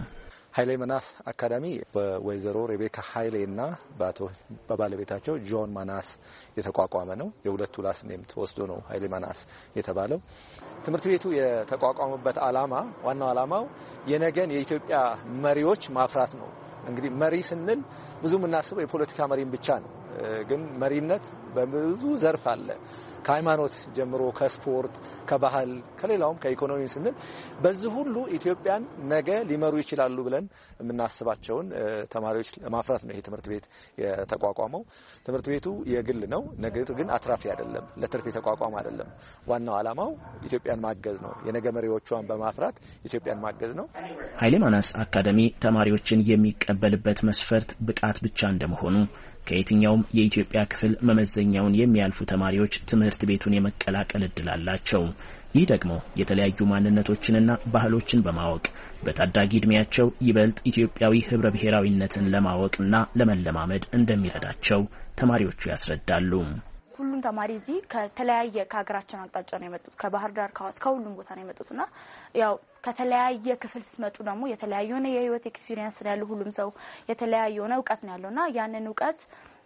ኃይሌ ማናስ አካዳሚ በወይዘሮ ሬቤካ ኃይሌና በአቶ በባለቤታቸው ጆን ማናስ የተቋቋመ ነው። የሁለቱ ላስ ኔም ተወስዶ ነው ኃይሌ ማናስ የተባለው። ትምህርት ቤቱ የተቋቋመበት ዓላማ ዋናው ዓላማው የነገን የኢትዮጵያ መሪዎች ማፍራት ነው። እንግዲህ መሪ ስንል ብዙ የምናስበው የፖለቲካ መሪን ብቻ ነው። ግን መሪነት በብዙ ዘርፍ አለ። ከሃይማኖት ጀምሮ ከስፖርት፣ ከባህል፣ ከሌላውም ከኢኮኖሚ ስንል በዚህ ሁሉ ኢትዮጵያን ነገ ሊመሩ ይችላሉ ብለን የምናስባቸውን ተማሪዎች ለማፍራት ነው ይሄ ትምህርት ቤት የተቋቋመው። ትምህርት ቤቱ የግል ነው፣ ነገር ግን አትራፊ አይደለም፣ ለትርፍ የተቋቋመ አይደለም። ዋናው ዓላማው ኢትዮጵያን ማገዝ ነው። የነገ መሪዎቿን በማፍራት ኢትዮጵያን ማገዝ ነው። ኃይሌ ማናስ አካዳሚ ተማሪዎችን የሚቀበልበት መስፈርት ብቃት ብቻ እንደመሆኑ ከየትኛውም የኢትዮጵያ ክፍል መመዘኛውን የሚያልፉ ተማሪዎች ትምህርት ቤቱን የመቀላቀል እድል አላቸው። ይህ ደግሞ የተለያዩ ማንነቶችንና ባህሎችን በማወቅ በታዳጊ እድሜያቸው ይበልጥ ኢትዮጵያዊ ህብረ ብሔራዊነትን ለማወቅና ለመለማመድ እንደሚረዳቸው ተማሪዎቹ ያስረዳሉ። ሁሉም ተማሪ እዚህ ከተለያየ ከሀገራችን አቅጣጫ ነው የመጡት። ከባህር ዳር ከሐዋሳ ከሁሉም ቦታ ነው የመጡትና ያው ከተለያየ ክፍል ሲመጡ ደግሞ የተለያየ የሆነ የህይወት ኤክስፒሪየንስ ነው ያለው። ሁሉም ሰው የተለያየ የሆነ እውቀት ነው ያለውና ያንን እውቀት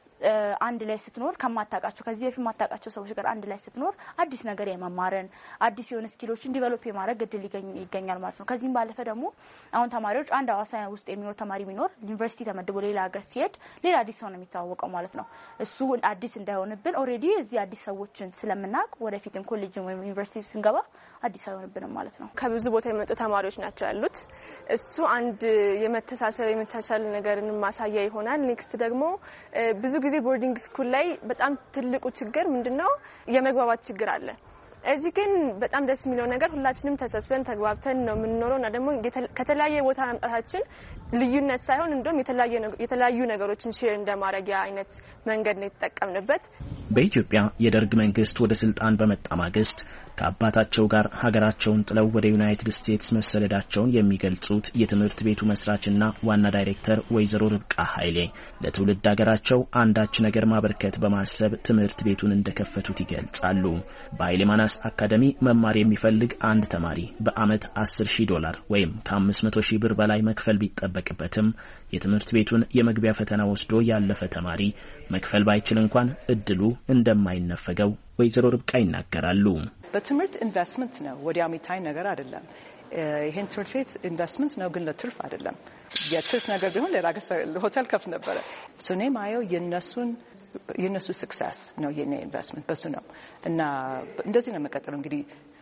አንድ ላይ ስትኖር ከማታቃቸው ከዚህ በፊት ማታቃቸው ሰዎች ጋር አንድ ላይ ስትኖር አዲስ ነገር የመማርን አዲስ የሆነ ስኪሎችን ዲቨሎፕ የማድረግ እድል ይገኛል ማለት ነው። ከዚህም ባለፈ ደግሞ አሁን ተማሪዎች አንድ ሐዋሳ ውስጥ የሚኖር ተማሪ ቢኖር ዩኒቨርሲቲ ተመድቦ ሌላ ሀገር ሲሄድ ሌላ አዲስ ሰው ነው የሚታወቀው ማለት ነው። እሱ አዲስ እንዳይሆንብን ኦሬዲ እዚህ አዲስ ሰዎችን ስለምናቅ ወደፊትም ኮሌጅ ወይም ዩኒቨርሲቲ ስንገባ አዲስ አይሆንብንም ማለት ነው። ከብዙ ቦታ የመጡ ተማሪዎች ናቸው ያሉት። እሱ አንድ የመተሳሰብ የመቻቻል ነገርን ማሳያ ይሆናል። ኔክስት ደግሞ ብዙ ጊዜ ቦርዲንግ ስኩል ላይ በጣም ትልቁ ችግር ምንድነው? የመግባባት ችግር አለ። እዚህ ግን በጣም ደስ የሚለው ነገር ሁላችንም ተሰብስበን ተግባብተን ነው የምንኖረውና ደግሞ ከተለያየ ቦታ መምጣታችን ልዩነት ሳይሆን እንደውም የተለያየ የተለያዩ ነገሮችን ሼር እንደማድረጊያ አይነት መንገድ ነው የተጠቀምንበት። በኢትዮጵያ የደርግ መንግስት ወደ ስልጣን በመጣ ማግስት ከአባታቸው ጋር ሀገራቸውን ጥለው ወደ ዩናይትድ ስቴትስ መሰደዳቸውን የሚገልጹት የትምህርት ቤቱ መስራችና ዋና ዳይሬክተር ወይዘሮ ርብቃ ኃይሌ ለትውልድ ሀገራቸው አንዳች ነገር ማበርከት በማሰብ ትምህርት ቤቱን እንደከፈቱት ይገልጻሉ። በኃይሌ ማናስ አካዳሚ መማር የሚፈልግ አንድ ተማሪ በአመት አስር ሺህ ዶላር ወይም ከአምስት መቶ ሺህ ብር በላይ መክፈል ቢጠበቅበትም የትምህርት ቤቱን የመግቢያ ፈተና ወስዶ ያለፈ ተማሪ መክፈል ባይችል እንኳን እድሉ እንደማይነፈገው ወይዘሮ ርብቃ ይናገራሉ። በትምህርት ኢንቨስትመንት ነው፣ ወዲያው የሚታይ ነገር አይደለም። ይሄን ትምህርት ቤት ኢንቨስትመንት ነው፣ ግን ለትርፍ አይደለም። የትርፍ ነገር ቢሆን ሌላ ሆቴል ከፍ ነበረ። ሶኔ ማየው የነሱን የነሱ ሰክሰስ ነው የኔ ኢንቨስትመንት በሱ ነው እና እንደዚህ ነው መቀጠል። እንግዲህ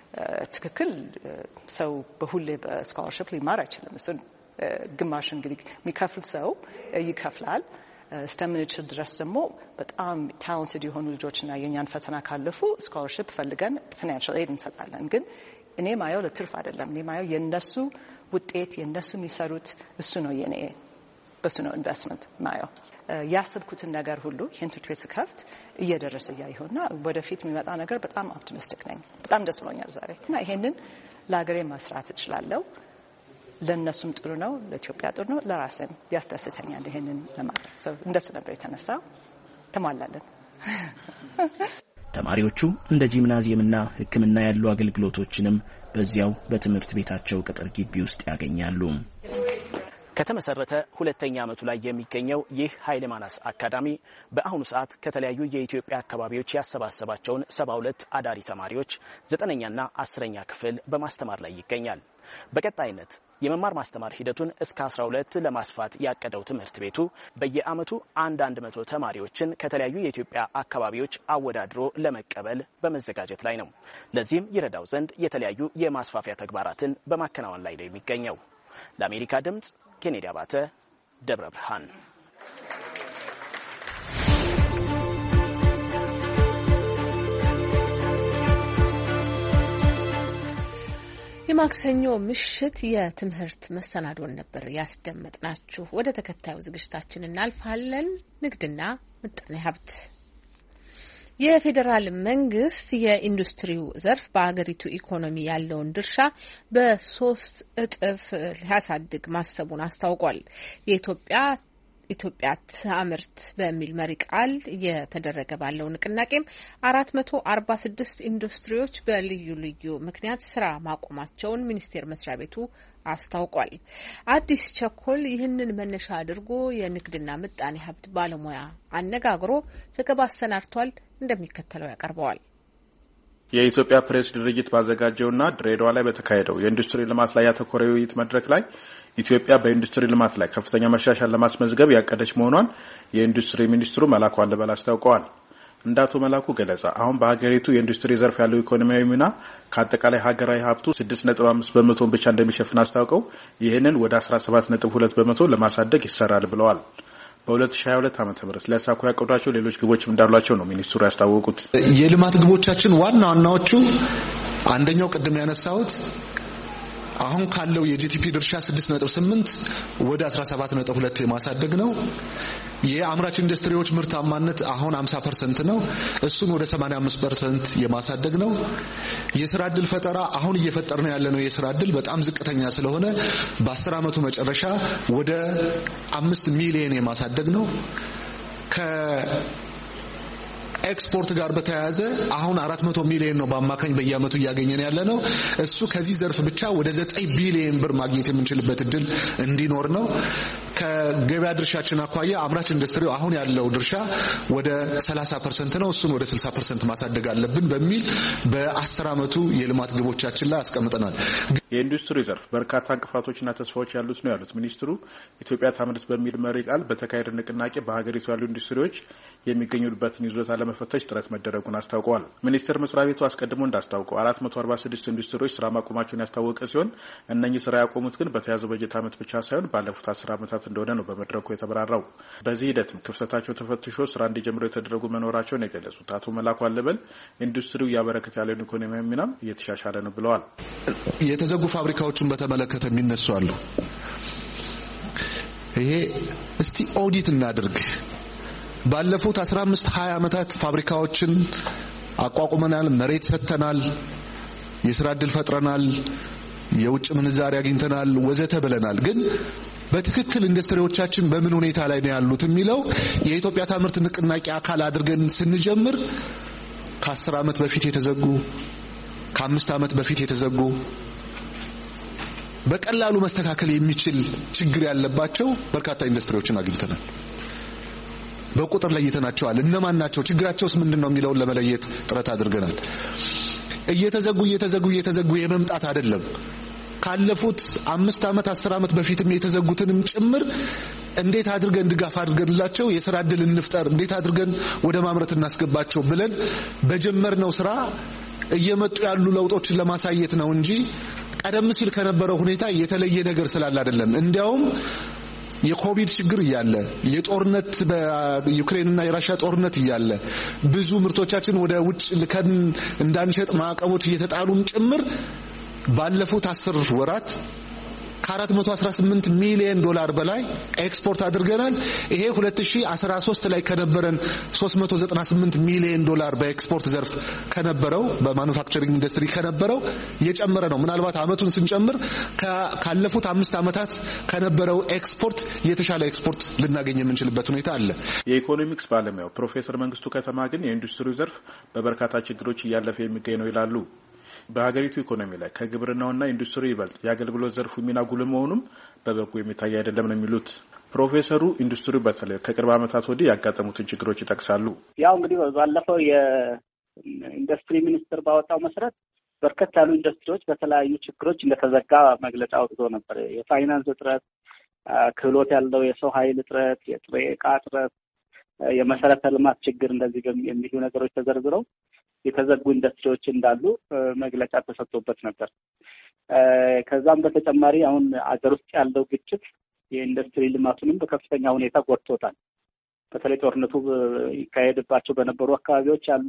ትክክል ሰው በሁሌ በስኮላርሺፕ ሊማር አይችልም። እሱ ግማሽ እንግዲህ የሚከፍል ሰው ይከፍላል። እስከምንችል ድረስ ደግሞ በጣም ታለንትድ የሆኑ ልጆችና የኛን ፈተና ካለፉ ስኮላርሺፕ ፈልገን ፋይናንሻል ኤድ እንሰጣለን። ግን እኔ ማየው ለትርፍ አይደለም። እኔ ማየው የነሱ ውጤት የነሱ የሚሰሩት እሱ ነው የኔ በሱ ነው ኢንቨስትመንት ማየው። ያሰብኩትን ነገር ሁሉ ይሄን ትምህርት ቤት ስከፍት እየደረሰ ያይሆንና ወደፊት የሚመጣ ነገር በጣም ኦፕቲሚስቲክ ነኝ። በጣም ደስ ብሎኛል ዛሬ እና ይሄንን ለሀገሬ መስራት እችላለሁ። ለነሱም ጥሩ ነው፣ ለኢትዮጵያ ጥሩ ነው፣ ለራሴም ያስደስተኛል ይሄንን ለማድረግ። ሰው እንደሱ ነበር የተነሳው። ተሟላለን። ተማሪዎቹ እንደ ጂምናዚየምና ሕክምና ያሉ አገልግሎቶችንም በዚያው በትምህርት ቤታቸው ቅጥር ግቢ ውስጥ ያገኛሉ። ከተመሰረተ ሁለተኛ ዓመቱ ላይ የሚገኘው ይህ ኃይሌ ማናስ አካዳሚ በአሁኑ ሰዓት ከተለያዩ የኢትዮጵያ አካባቢዎች ያሰባሰባቸውን ሰባ ሁለት አዳሪ ተማሪዎች ዘጠነኛና አስረኛ ክፍል በማስተማር ላይ ይገኛል። በቀጣይነት የመማር ማስተማር ሂደቱን እስከ አስራ ሁለት ለማስፋት ያቀደው ትምህርት ቤቱ በየዓመቱ አንድ አንድ መቶ ተማሪዎችን ከተለያዩ የኢትዮጵያ አካባቢዎች አወዳድሮ ለመቀበል በመዘጋጀት ላይ ነው። ለዚህም ይረዳው ዘንድ የተለያዩ የማስፋፊያ ተግባራትን በማከናወን ላይ ነው የሚገኘው። ለአሜሪካ ድምጽ ኬኔዲ አባተ ደብረ ብርሃን። የማክሰኞ ምሽት የትምህርት መሰናዶን ነበር ያስደመጥናችሁ። ወደ ተከታዩ ዝግጅታችን እናልፋለን። ንግድና ምጣኔ ሀብት። የፌዴራል መንግስት የኢንዱስትሪው ዘርፍ በአገሪቱ ኢኮኖሚ ያለውን ድርሻ በሶስት እጥፍ ሊያሳድግ ማሰቡን አስታውቋል። የኢትዮጵያ ኢትዮጵያ ታምርት በሚል መሪ ቃል እየተደረገ ባለው ንቅናቄም አራት መቶ አርባ ስድስት ኢንዱስትሪዎች በልዩ ልዩ ምክንያት ስራ ማቆማቸውን ሚኒስቴር መስሪያ ቤቱ አስታውቋል። አዲስ ቸኮል ይህንን መነሻ አድርጎ የንግድና ምጣኔ ሀብት ባለሙያ አነጋግሮ ዘገባ አሰናድቷል፣ እንደሚከተለው ያቀርበዋል። የኢትዮጵያ ፕሬስ ድርጅት ባዘጋጀውና ድሬዳዋ ላይ በተካሄደው የኢንዱስትሪ ልማት ላይ ያተኮረ ውይይት መድረክ ላይ ኢትዮጵያ በኢንዱስትሪ ልማት ላይ ከፍተኛ መሻሻል ለማስመዝገብ ያቀደች መሆኗን የኢንዱስትሪ ሚኒስትሩ መላኩ አለበል አስታውቀዋል። እንደ አቶ መላኩ ገለጻ አሁን በሀገሪቱ የኢንዱስትሪ ዘርፍ ያለው ኢኮኖሚያዊ ሚና ከአጠቃላይ ሀገራዊ ሀብቱ ስድስት ነጥብ አምስት በመቶ ብቻ እንደሚሸፍን አስታውቀው ይህንን ወደ አስራ ሰባት ነጥብ ሁለት በመቶ ለማሳደግ ይሰራል ብለዋል። በሁለት ሺህ ሃያ ሁለት ዓመተ ምህረት ለሳኩ ያቀዷቸው ሌሎች ግቦችም እንዳሏቸው ነው ሚኒስትሩ ያስታወቁት። የልማት ግቦቻችን ዋና ዋናዎቹ አንደኛው ቅድም ያነሳሁት አሁን ካለው የጂቲፒ ድርሻ ስድስት ነጥብ ስምንት ወደ አስራ ሰባት ነጥብ ሁለት የማሳደግ ነው። የአምራች ኢንዱስትሪዎች ምርታማነት አሁን ሃምሳ ፐርሰንት ነው፣ እሱን ወደ ሰማንያ አምስት ፐርሰንት የማሳደግ ነው። የሥራ ዕድል ፈጠራ አሁን እየፈጠርን ያለነው የሥራ ዕድል በጣም ዝቅተኛ ስለሆነ በአስር ዓመቱ መጨረሻ ወደ አምስት ሚሊዮን የማሳደግ ነው። ከ ኤክስፖርት ጋር በተያያዘ አሁን አራት መቶ ሚሊዮን ነው በአማካኝ በየአመቱ ያገኘን ያለ ነው። እሱ ከዚህ ዘርፍ ብቻ ወደ ዘጠኝ ቢሊዮን ብር ማግኘት የምንችልበት እድል እንዲኖር ነው። ከገበያ ድርሻችን አኳያ አምራች ኢንዱስትሪው አሁን ያለው ድርሻ ወደ ሰላሳ ፐርሰንት ነው፣ እሱን ወደ ስልሳ ፐርሰንት ማሳደግ አለብን በሚል በአስር አመቱ የልማት ግቦቻችን ላይ አስቀምጠናል። የኢንዱስትሪ ዘርፍ በርካታ እንቅፋቶችና ተስፋዎች ያሉት ነው ያሉት ሚኒስትሩ ኢትዮጵያ ታምርት በሚል መሪ ቃል በተካሄደ ንቅናቄ በሀገሪቱ ያሉ ኢንዱስትሪዎች የሚገኙበትን ይዞታ ለመፈተሽ ጥረት መደረጉን አስታውቀዋል። ሚኒስቴር መስሪያ ቤቱ አስቀድሞ እንዳስታውቀው አራት መቶ አርባ ስድስት ኢንዱስትሪዎች ስራ ማቆማቸውን ያስታወቀ ሲሆን እነኚህ ስራ ያቆሙት ግን በተያዘው በጀት አመት ብቻ ሳይሆን ባለፉት አስር አመታት እንደሆነ ነው በመድረኩ የተብራራው። በዚህ ሂደትም ክፍተታቸው ተፈትሾ ስራ እንዲጀምሩ የተደረጉ መኖራቸውን የገለጹት አቶ መላኩ አለበል ኢንዱስትሪው እያበረከተ ያለውን ኢኮኖሚያዊ ሚናም እየተሻሻለ ነው ብለዋል። የተዘጉ ፋብሪካዎችን በተመለከተ የሚነሱ አሉ። ይሄ እስቲ ኦዲት እናድርግ። ባለፉት አስራ አምስት ሀያ አመታት ፋብሪካዎችን አቋቁመናል፣ መሬት ሰጥተናል፣ የሥራ ዕድል ፈጥረናል፣ የውጭ ምንዛሪ አግኝተናል ወዘተ ብለናል። ግን በትክክል ኢንዱስትሪዎቻችን በምን ሁኔታ ላይ ነው ያሉት የሚለው የኢትዮጵያ ታምርት ንቅናቄ አካል አድርገን ስንጀምር ከአስር አመት በፊት የተዘጉ ከአምስት አመት በፊት የተዘጉ በቀላሉ መስተካከል የሚችል ችግር ያለባቸው በርካታ ኢንዱስትሪዎችን አግኝተናል። በቁጥር ለይተናቸዋል። እነማን ናቸው፣ ችግራቸውስ ምንድነው የሚለውን ለመለየት ጥረት አድርገናል። እየተዘጉ እየተዘጉ እየተዘጉ የመምጣት አይደለም። ካለፉት አምስት አመት አስር አመት በፊትም የተዘጉትንም ጭምር እንዴት አድርገን ድጋፍ አድርገንላቸው የሥራ ዕድል እንፍጠር፣ እንዴት አድርገን ወደ ማምረት እናስገባቸው ብለን በጀመርነው ስራ እየመጡ ያሉ ለውጦችን ለማሳየት ነው እንጂ ቀደም ሲል ከነበረው ሁኔታ የተለየ ነገር ስላለ አይደለም። እንዲያውም የኮቪድ ችግር እያለ የጦርነት በዩክሬንና የራሽያ ጦርነት እያለ ብዙ ምርቶቻችን ወደ ውጭ ልከን እንዳንሸጥ ማዕቀቦች እየተጣሉን ጭምር ባለፉት አስር ወራት ከአራት መቶ አስራ ስምንት ሚሊዮን ዶላር በላይ ኤክስፖርት አድርገናል። ይሄ ሁለት ሺህ አስራ ሶስት ላይ ከነበረን ሶስት መቶ ዘጠና ስምንት ሚሊዮን ዶላር በኤክስፖርት ዘርፍ ከነበረው በማኑፋክቸሪንግ ኢንዱስትሪ ከነበረው የጨመረ ነው። ምናልባት አመቱን ስንጨምር ካለፉት አምስት አመታት ከነበረው ኤክስፖርት የተሻለ ኤክስፖርት ልናገኝ የምንችልበት ሁኔታ አለ። የኢኮኖሚክስ ባለሙያው ፕሮፌሰር መንግስቱ ከተማ ግን የኢንዱስትሪው ዘርፍ በበርካታ ችግሮች እያለፈ የሚገኝ ነው ይላሉ። በሀገሪቱ ኢኮኖሚ ላይ ከግብርናውና ኢንዱስትሪ ይበልጥ የአገልግሎት ዘርፉ ሚና ጉልህ መሆኑም በበጎ የሚታይ አይደለም ነው የሚሉት ፕሮፌሰሩ። ኢንዱስትሪው በተለይ ከቅርብ ዓመታት ወዲህ ያጋጠሙትን ችግሮች ይጠቅሳሉ። ያው እንግዲህ ባለፈው የኢንዱስትሪ ሚኒስቴር ባወጣው መሰረት በርከት ያሉ ኢንዱስትሪዎች በተለያዩ ችግሮች እንደተዘጋ መግለጫ አውጥቶ ነበር። የፋይናንስ እጥረት፣ ክህሎት ያለው የሰው ኃይል እጥረት፣ የጥሬ ዕቃ እጥረት፣ የመሰረተ ልማት ችግር እንደዚህ የሚሉ ነገሮች ተዘርዝረው የተዘጉ ኢንዱስትሪዎች እንዳሉ መግለጫ ተሰጥቶበት ነበር። ከዛም በተጨማሪ አሁን አገር ውስጥ ያለው ግጭት የኢንዱስትሪ ልማቱንም በከፍተኛ ሁኔታ ጎድቶታል። በተለይ ጦርነቱ ይካሄድባቸው በነበሩ አካባቢዎች ያሉ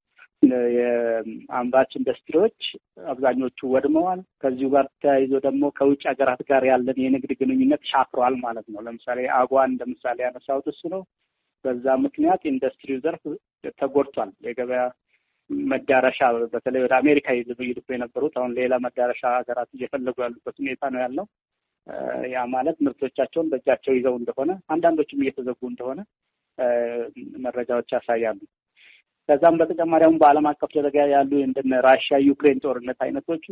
የአምራች ኢንዱስትሪዎች አብዛኞቹ ወድመዋል። ከዚሁ ጋር ተያይዞ ደግሞ ከውጭ ሀገራት ጋር ያለን የንግድ ግንኙነት ሻክሯል ማለት ነው። ለምሳሌ አጓን እንደ ምሳሌ ያነሳሁት እሱ ነው። በዛ ምክንያት ኢንዱስትሪው ዘርፍ ተጎድቷል። የገበያ መዳረሻ በተለይ ወደ አሜሪካ ይልኩ የነበሩት አሁን ሌላ መዳረሻ ሀገራት እየፈለጉ ያሉበት ሁኔታ ነው ያለው። ያ ማለት ምርቶቻቸውን በእጃቸው ይዘው እንደሆነ አንዳንዶችም እየተዘጉ እንደሆነ መረጃዎች ያሳያሉ። ከዛም በተጨማሪም በዓለም አቀፍ ደረጃ ያሉ እንደነ ራሽያ ዩክሬን ጦርነት አይነቶቹ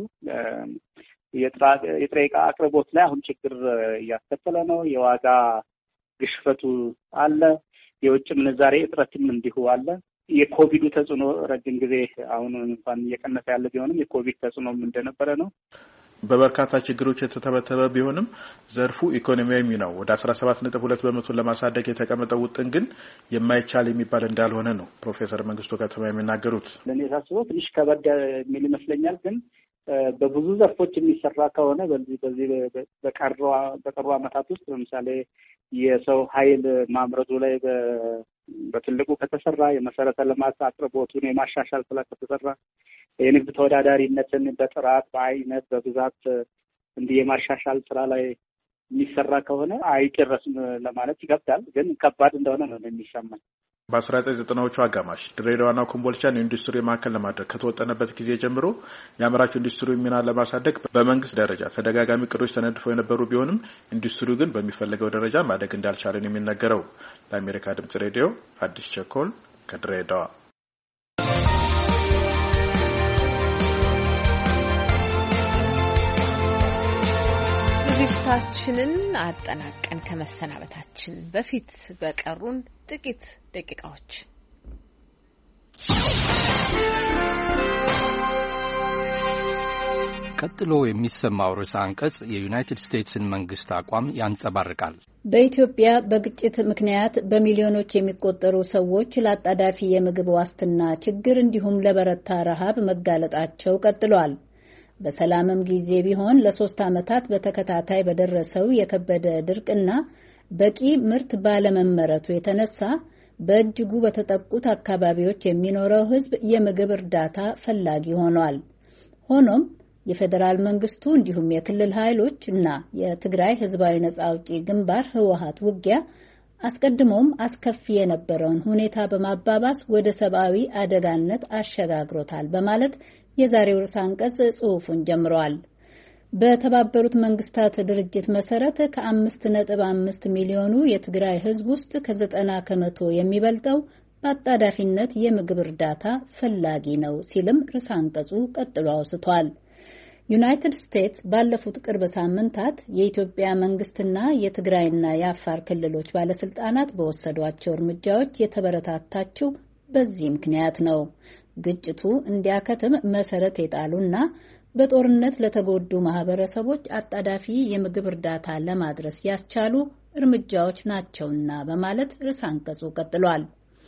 የጥሬ ዕቃ አቅርቦት ላይ አሁን ችግር እያስከተለ ነው። የዋጋ ግሽፈቱ አለ። የውጭ ምንዛሬ እጥረትም እንዲሁ አለ። የኮቪዱ ተጽዕኖ ረጅም ጊዜ አሁን እንኳን እየቀነሰ ያለ ቢሆንም የኮቪድ ተጽዕኖም እንደነበረ ነው። በበርካታ ችግሮች የተተበተበ ቢሆንም ዘርፉ ኢኮኖሚያዊ ነው ወደ አስራ ሰባት ነጥብ ሁለት በመቶ ለማሳደግ የተቀመጠው ውጥን ግን የማይቻል የሚባል እንዳልሆነ ነው ፕሮፌሰር መንግስቱ ከተማ የሚናገሩት። ለኔ ሳስበው ትንሽ ከበድ የሚል ይመስለኛል። ግን በብዙ ዘርፎች የሚሰራ ከሆነ በዚህ በዚህ በቀሩ በቀሩ አመታት ውስጥ ለምሳሌ የሰው ኃይል ማምረቱ ላይ በትልቁ ከተሰራ፣ የመሰረተ ልማት አቅርቦቱን የማሻሻል ስራ ከተሰራ፣ የንግድ ተወዳዳሪነትን በጥራት በአይነት በብዛት እንዲህ የማሻሻል ስራ ላይ የሚሰራ ከሆነ አይጨረስም ለማለት ይከብዳል። ግን ከባድ እንደሆነ ነው የሚሰማኝ። በአስራ ዘጠኝ ዘጠናዎቹ አጋማሽ ድሬዳዋና ኮምቦልቻን የኢንዱስትሪ ማዕከል ለማድረግ ከተወጠነበት ጊዜ ጀምሮ የአምራች ኢንዱስትሪ ሚና ለማሳደግ በመንግስት ደረጃ ተደጋጋሚ እቅዶች ተነድፈው የነበሩ ቢሆንም ኢንዱስትሪው ግን በሚፈልገው ደረጃ ማደግ እንዳልቻለ ነው የሚነገረው። ለአሜሪካ ድምጽ ሬዲዮ አዲስ ቸኮል ከድሬዳዋ። ዝግጅታችንን አጠናቀን ከመሰናበታችን በፊት በቀሩን ጥቂት ደቂቃዎች ቀጥሎ የሚሰማው ርዕሰ አንቀጽ የዩናይትድ ስቴትስን መንግስት አቋም ያንጸባርቃል። በኢትዮጵያ በግጭት ምክንያት በሚሊዮኖች የሚቆጠሩ ሰዎች ለአጣዳፊ የምግብ ዋስትና ችግር እንዲሁም ለበረታ ረሃብ መጋለጣቸው ቀጥሏል። በሰላምም ጊዜ ቢሆን ለሶስት ዓመታት በተከታታይ በደረሰው የከበደ ድርቅና በቂ ምርት ባለመመረቱ የተነሳ በእጅጉ በተጠቁት አካባቢዎች የሚኖረው ሕዝብ የምግብ እርዳታ ፈላጊ ሆኗል። ሆኖም የፌዴራል መንግስቱ እንዲሁም የክልል ኃይሎች እና የትግራይ ህዝባዊ ነጻ አውጪ ግንባር ህወሓት ውጊያ አስቀድሞም አስከፊ የነበረውን ሁኔታ በማባባስ ወደ ሰብአዊ አደጋነት አሸጋግሮታል በማለት የዛሬው ርዕሰ አንቀጽ ጽሑፉን ጀምሯል። በተባበሩት መንግስታት ድርጅት መሰረት ከአምስት ነጥብ አምስት ሚሊዮኑ የትግራይ ህዝብ ውስጥ ከዘጠና ከመቶ የሚበልጠው በአጣዳፊነት የምግብ እርዳታ ፈላጊ ነው ሲልም ርዕሰ አንቀጹ ቀጥሎ አውስቷል። ዩናይትድ ስቴትስ ባለፉት ቅርብ ሳምንታት የኢትዮጵያ መንግስትና የትግራይና የአፋር ክልሎች ባለስልጣናት በወሰዷቸው እርምጃዎች የተበረታታችው በዚህ ምክንያት ነው። ግጭቱ እንዲያከትም መሰረት የጣሉና በጦርነት ለተጎዱ ማህበረሰቦች አጣዳፊ የምግብ እርዳታ ለማድረስ ያስቻሉ እርምጃዎች ናቸውና በማለት ርዕሰ አንቀጹ ቀጥሏል።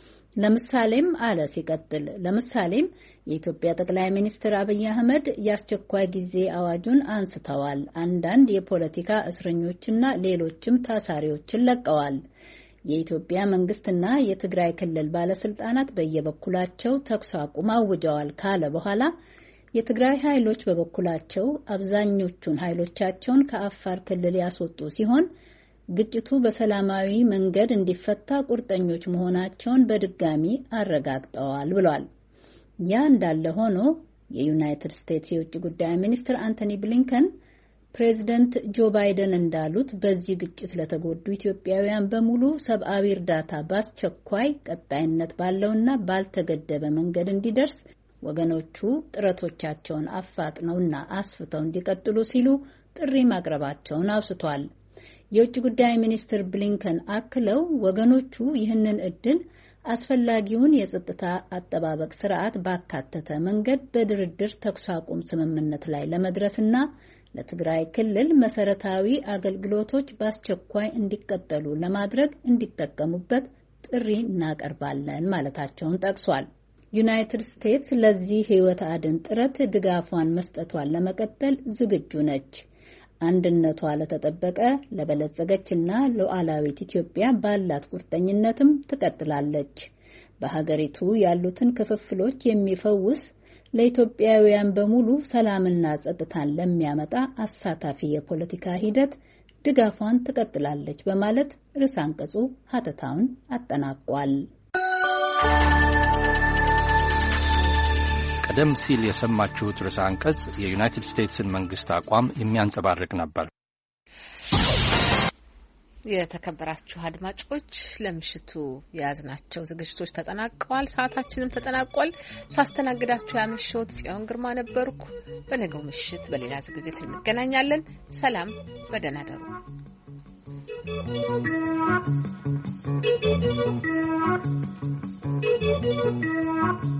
ለምሳሌም አለ ሲቀጥል ለምሳሌም የኢትዮጵያ ጠቅላይ ሚኒስትር አብይ አህመድ የአስቸኳይ ጊዜ አዋጁን አንስተዋል። አንዳንድ የፖለቲካ እስረኞችና ሌሎችም ታሳሪዎችን ለቀዋል። የኢትዮጵያ መንግስትና የትግራይ ክልል ባለስልጣናት በየበኩላቸው ተኩስ አቁም አውጀዋል ካለ በኋላ የትግራይ ኃይሎች በበኩላቸው አብዛኞቹን ኃይሎቻቸውን ከአፋር ክልል ያስወጡ ሲሆን ግጭቱ በሰላማዊ መንገድ እንዲፈታ ቁርጠኞች መሆናቸውን በድጋሚ አረጋግጠዋል ብሏል። ያ እንዳለ ሆኖ የዩናይትድ ስቴትስ የውጭ ጉዳይ ሚኒስትር አንቶኒ ብሊንከን ፕሬዚደንት ጆ ባይደን እንዳሉት በዚህ ግጭት ለተጎዱ ኢትዮጵያውያን በሙሉ ሰብአዊ እርዳታ በአስቸኳይ ቀጣይነት ባለውና ባልተገደበ መንገድ እንዲደርስ ወገኖቹ ጥረቶቻቸውን አፋጥነውና አስፍተው እንዲቀጥሉ ሲሉ ጥሪ ማቅረባቸውን አውስቷል። የውጭ ጉዳይ ሚኒስትር ብሊንከን አክለው ወገኖቹ ይህንን እድል አስፈላጊውን የጸጥታ አጠባበቅ ስርዓት ባካተተ መንገድ በድርድር ተኩስ አቁም ስምምነት ላይ ለመድረስና ለትግራይ ክልል መሰረታዊ አገልግሎቶች በአስቸኳይ እንዲቀጠሉ ለማድረግ እንዲጠቀሙበት ጥሪ እናቀርባለን ማለታቸውን ጠቅሷል። ዩናይትድ ስቴትስ ለዚህ ሕይወት አድን ጥረት ድጋፏን መስጠቷን ለመቀጠል ዝግጁ ነች። አንድነቷ ለተጠበቀ ለበለጸገችና ሉዓላዊት ኢትዮጵያ ባላት ቁርጠኝነትም ትቀጥላለች። በሀገሪቱ ያሉትን ክፍፍሎች የሚፈውስ ለኢትዮጵያውያን በሙሉ ሰላምና ጸጥታን ለሚያመጣ አሳታፊ የፖለቲካ ሂደት ድጋፏን ትቀጥላለች በማለት ርዕሰ አንቀጹ ሀተታውን አጠናቋል። ቀደም ሲል የሰማችሁት ርዕሰ አንቀጽ የዩናይትድ ስቴትስን መንግስት አቋም የሚያንጸባርቅ ነበር። የተከበራችሁ አድማጮች ለምሽቱ የያዝናቸው ዝግጅቶች ተጠናቀዋል። ሰዓታችንም ተጠናቋል። ሳስተናግዳችሁ ያመሸሁት ጽዮን ግርማ ነበርኩ። በነገው ምሽት በሌላ ዝግጅት እንገናኛለን። ሰላም፣ በደህና ደሩ። Thank you.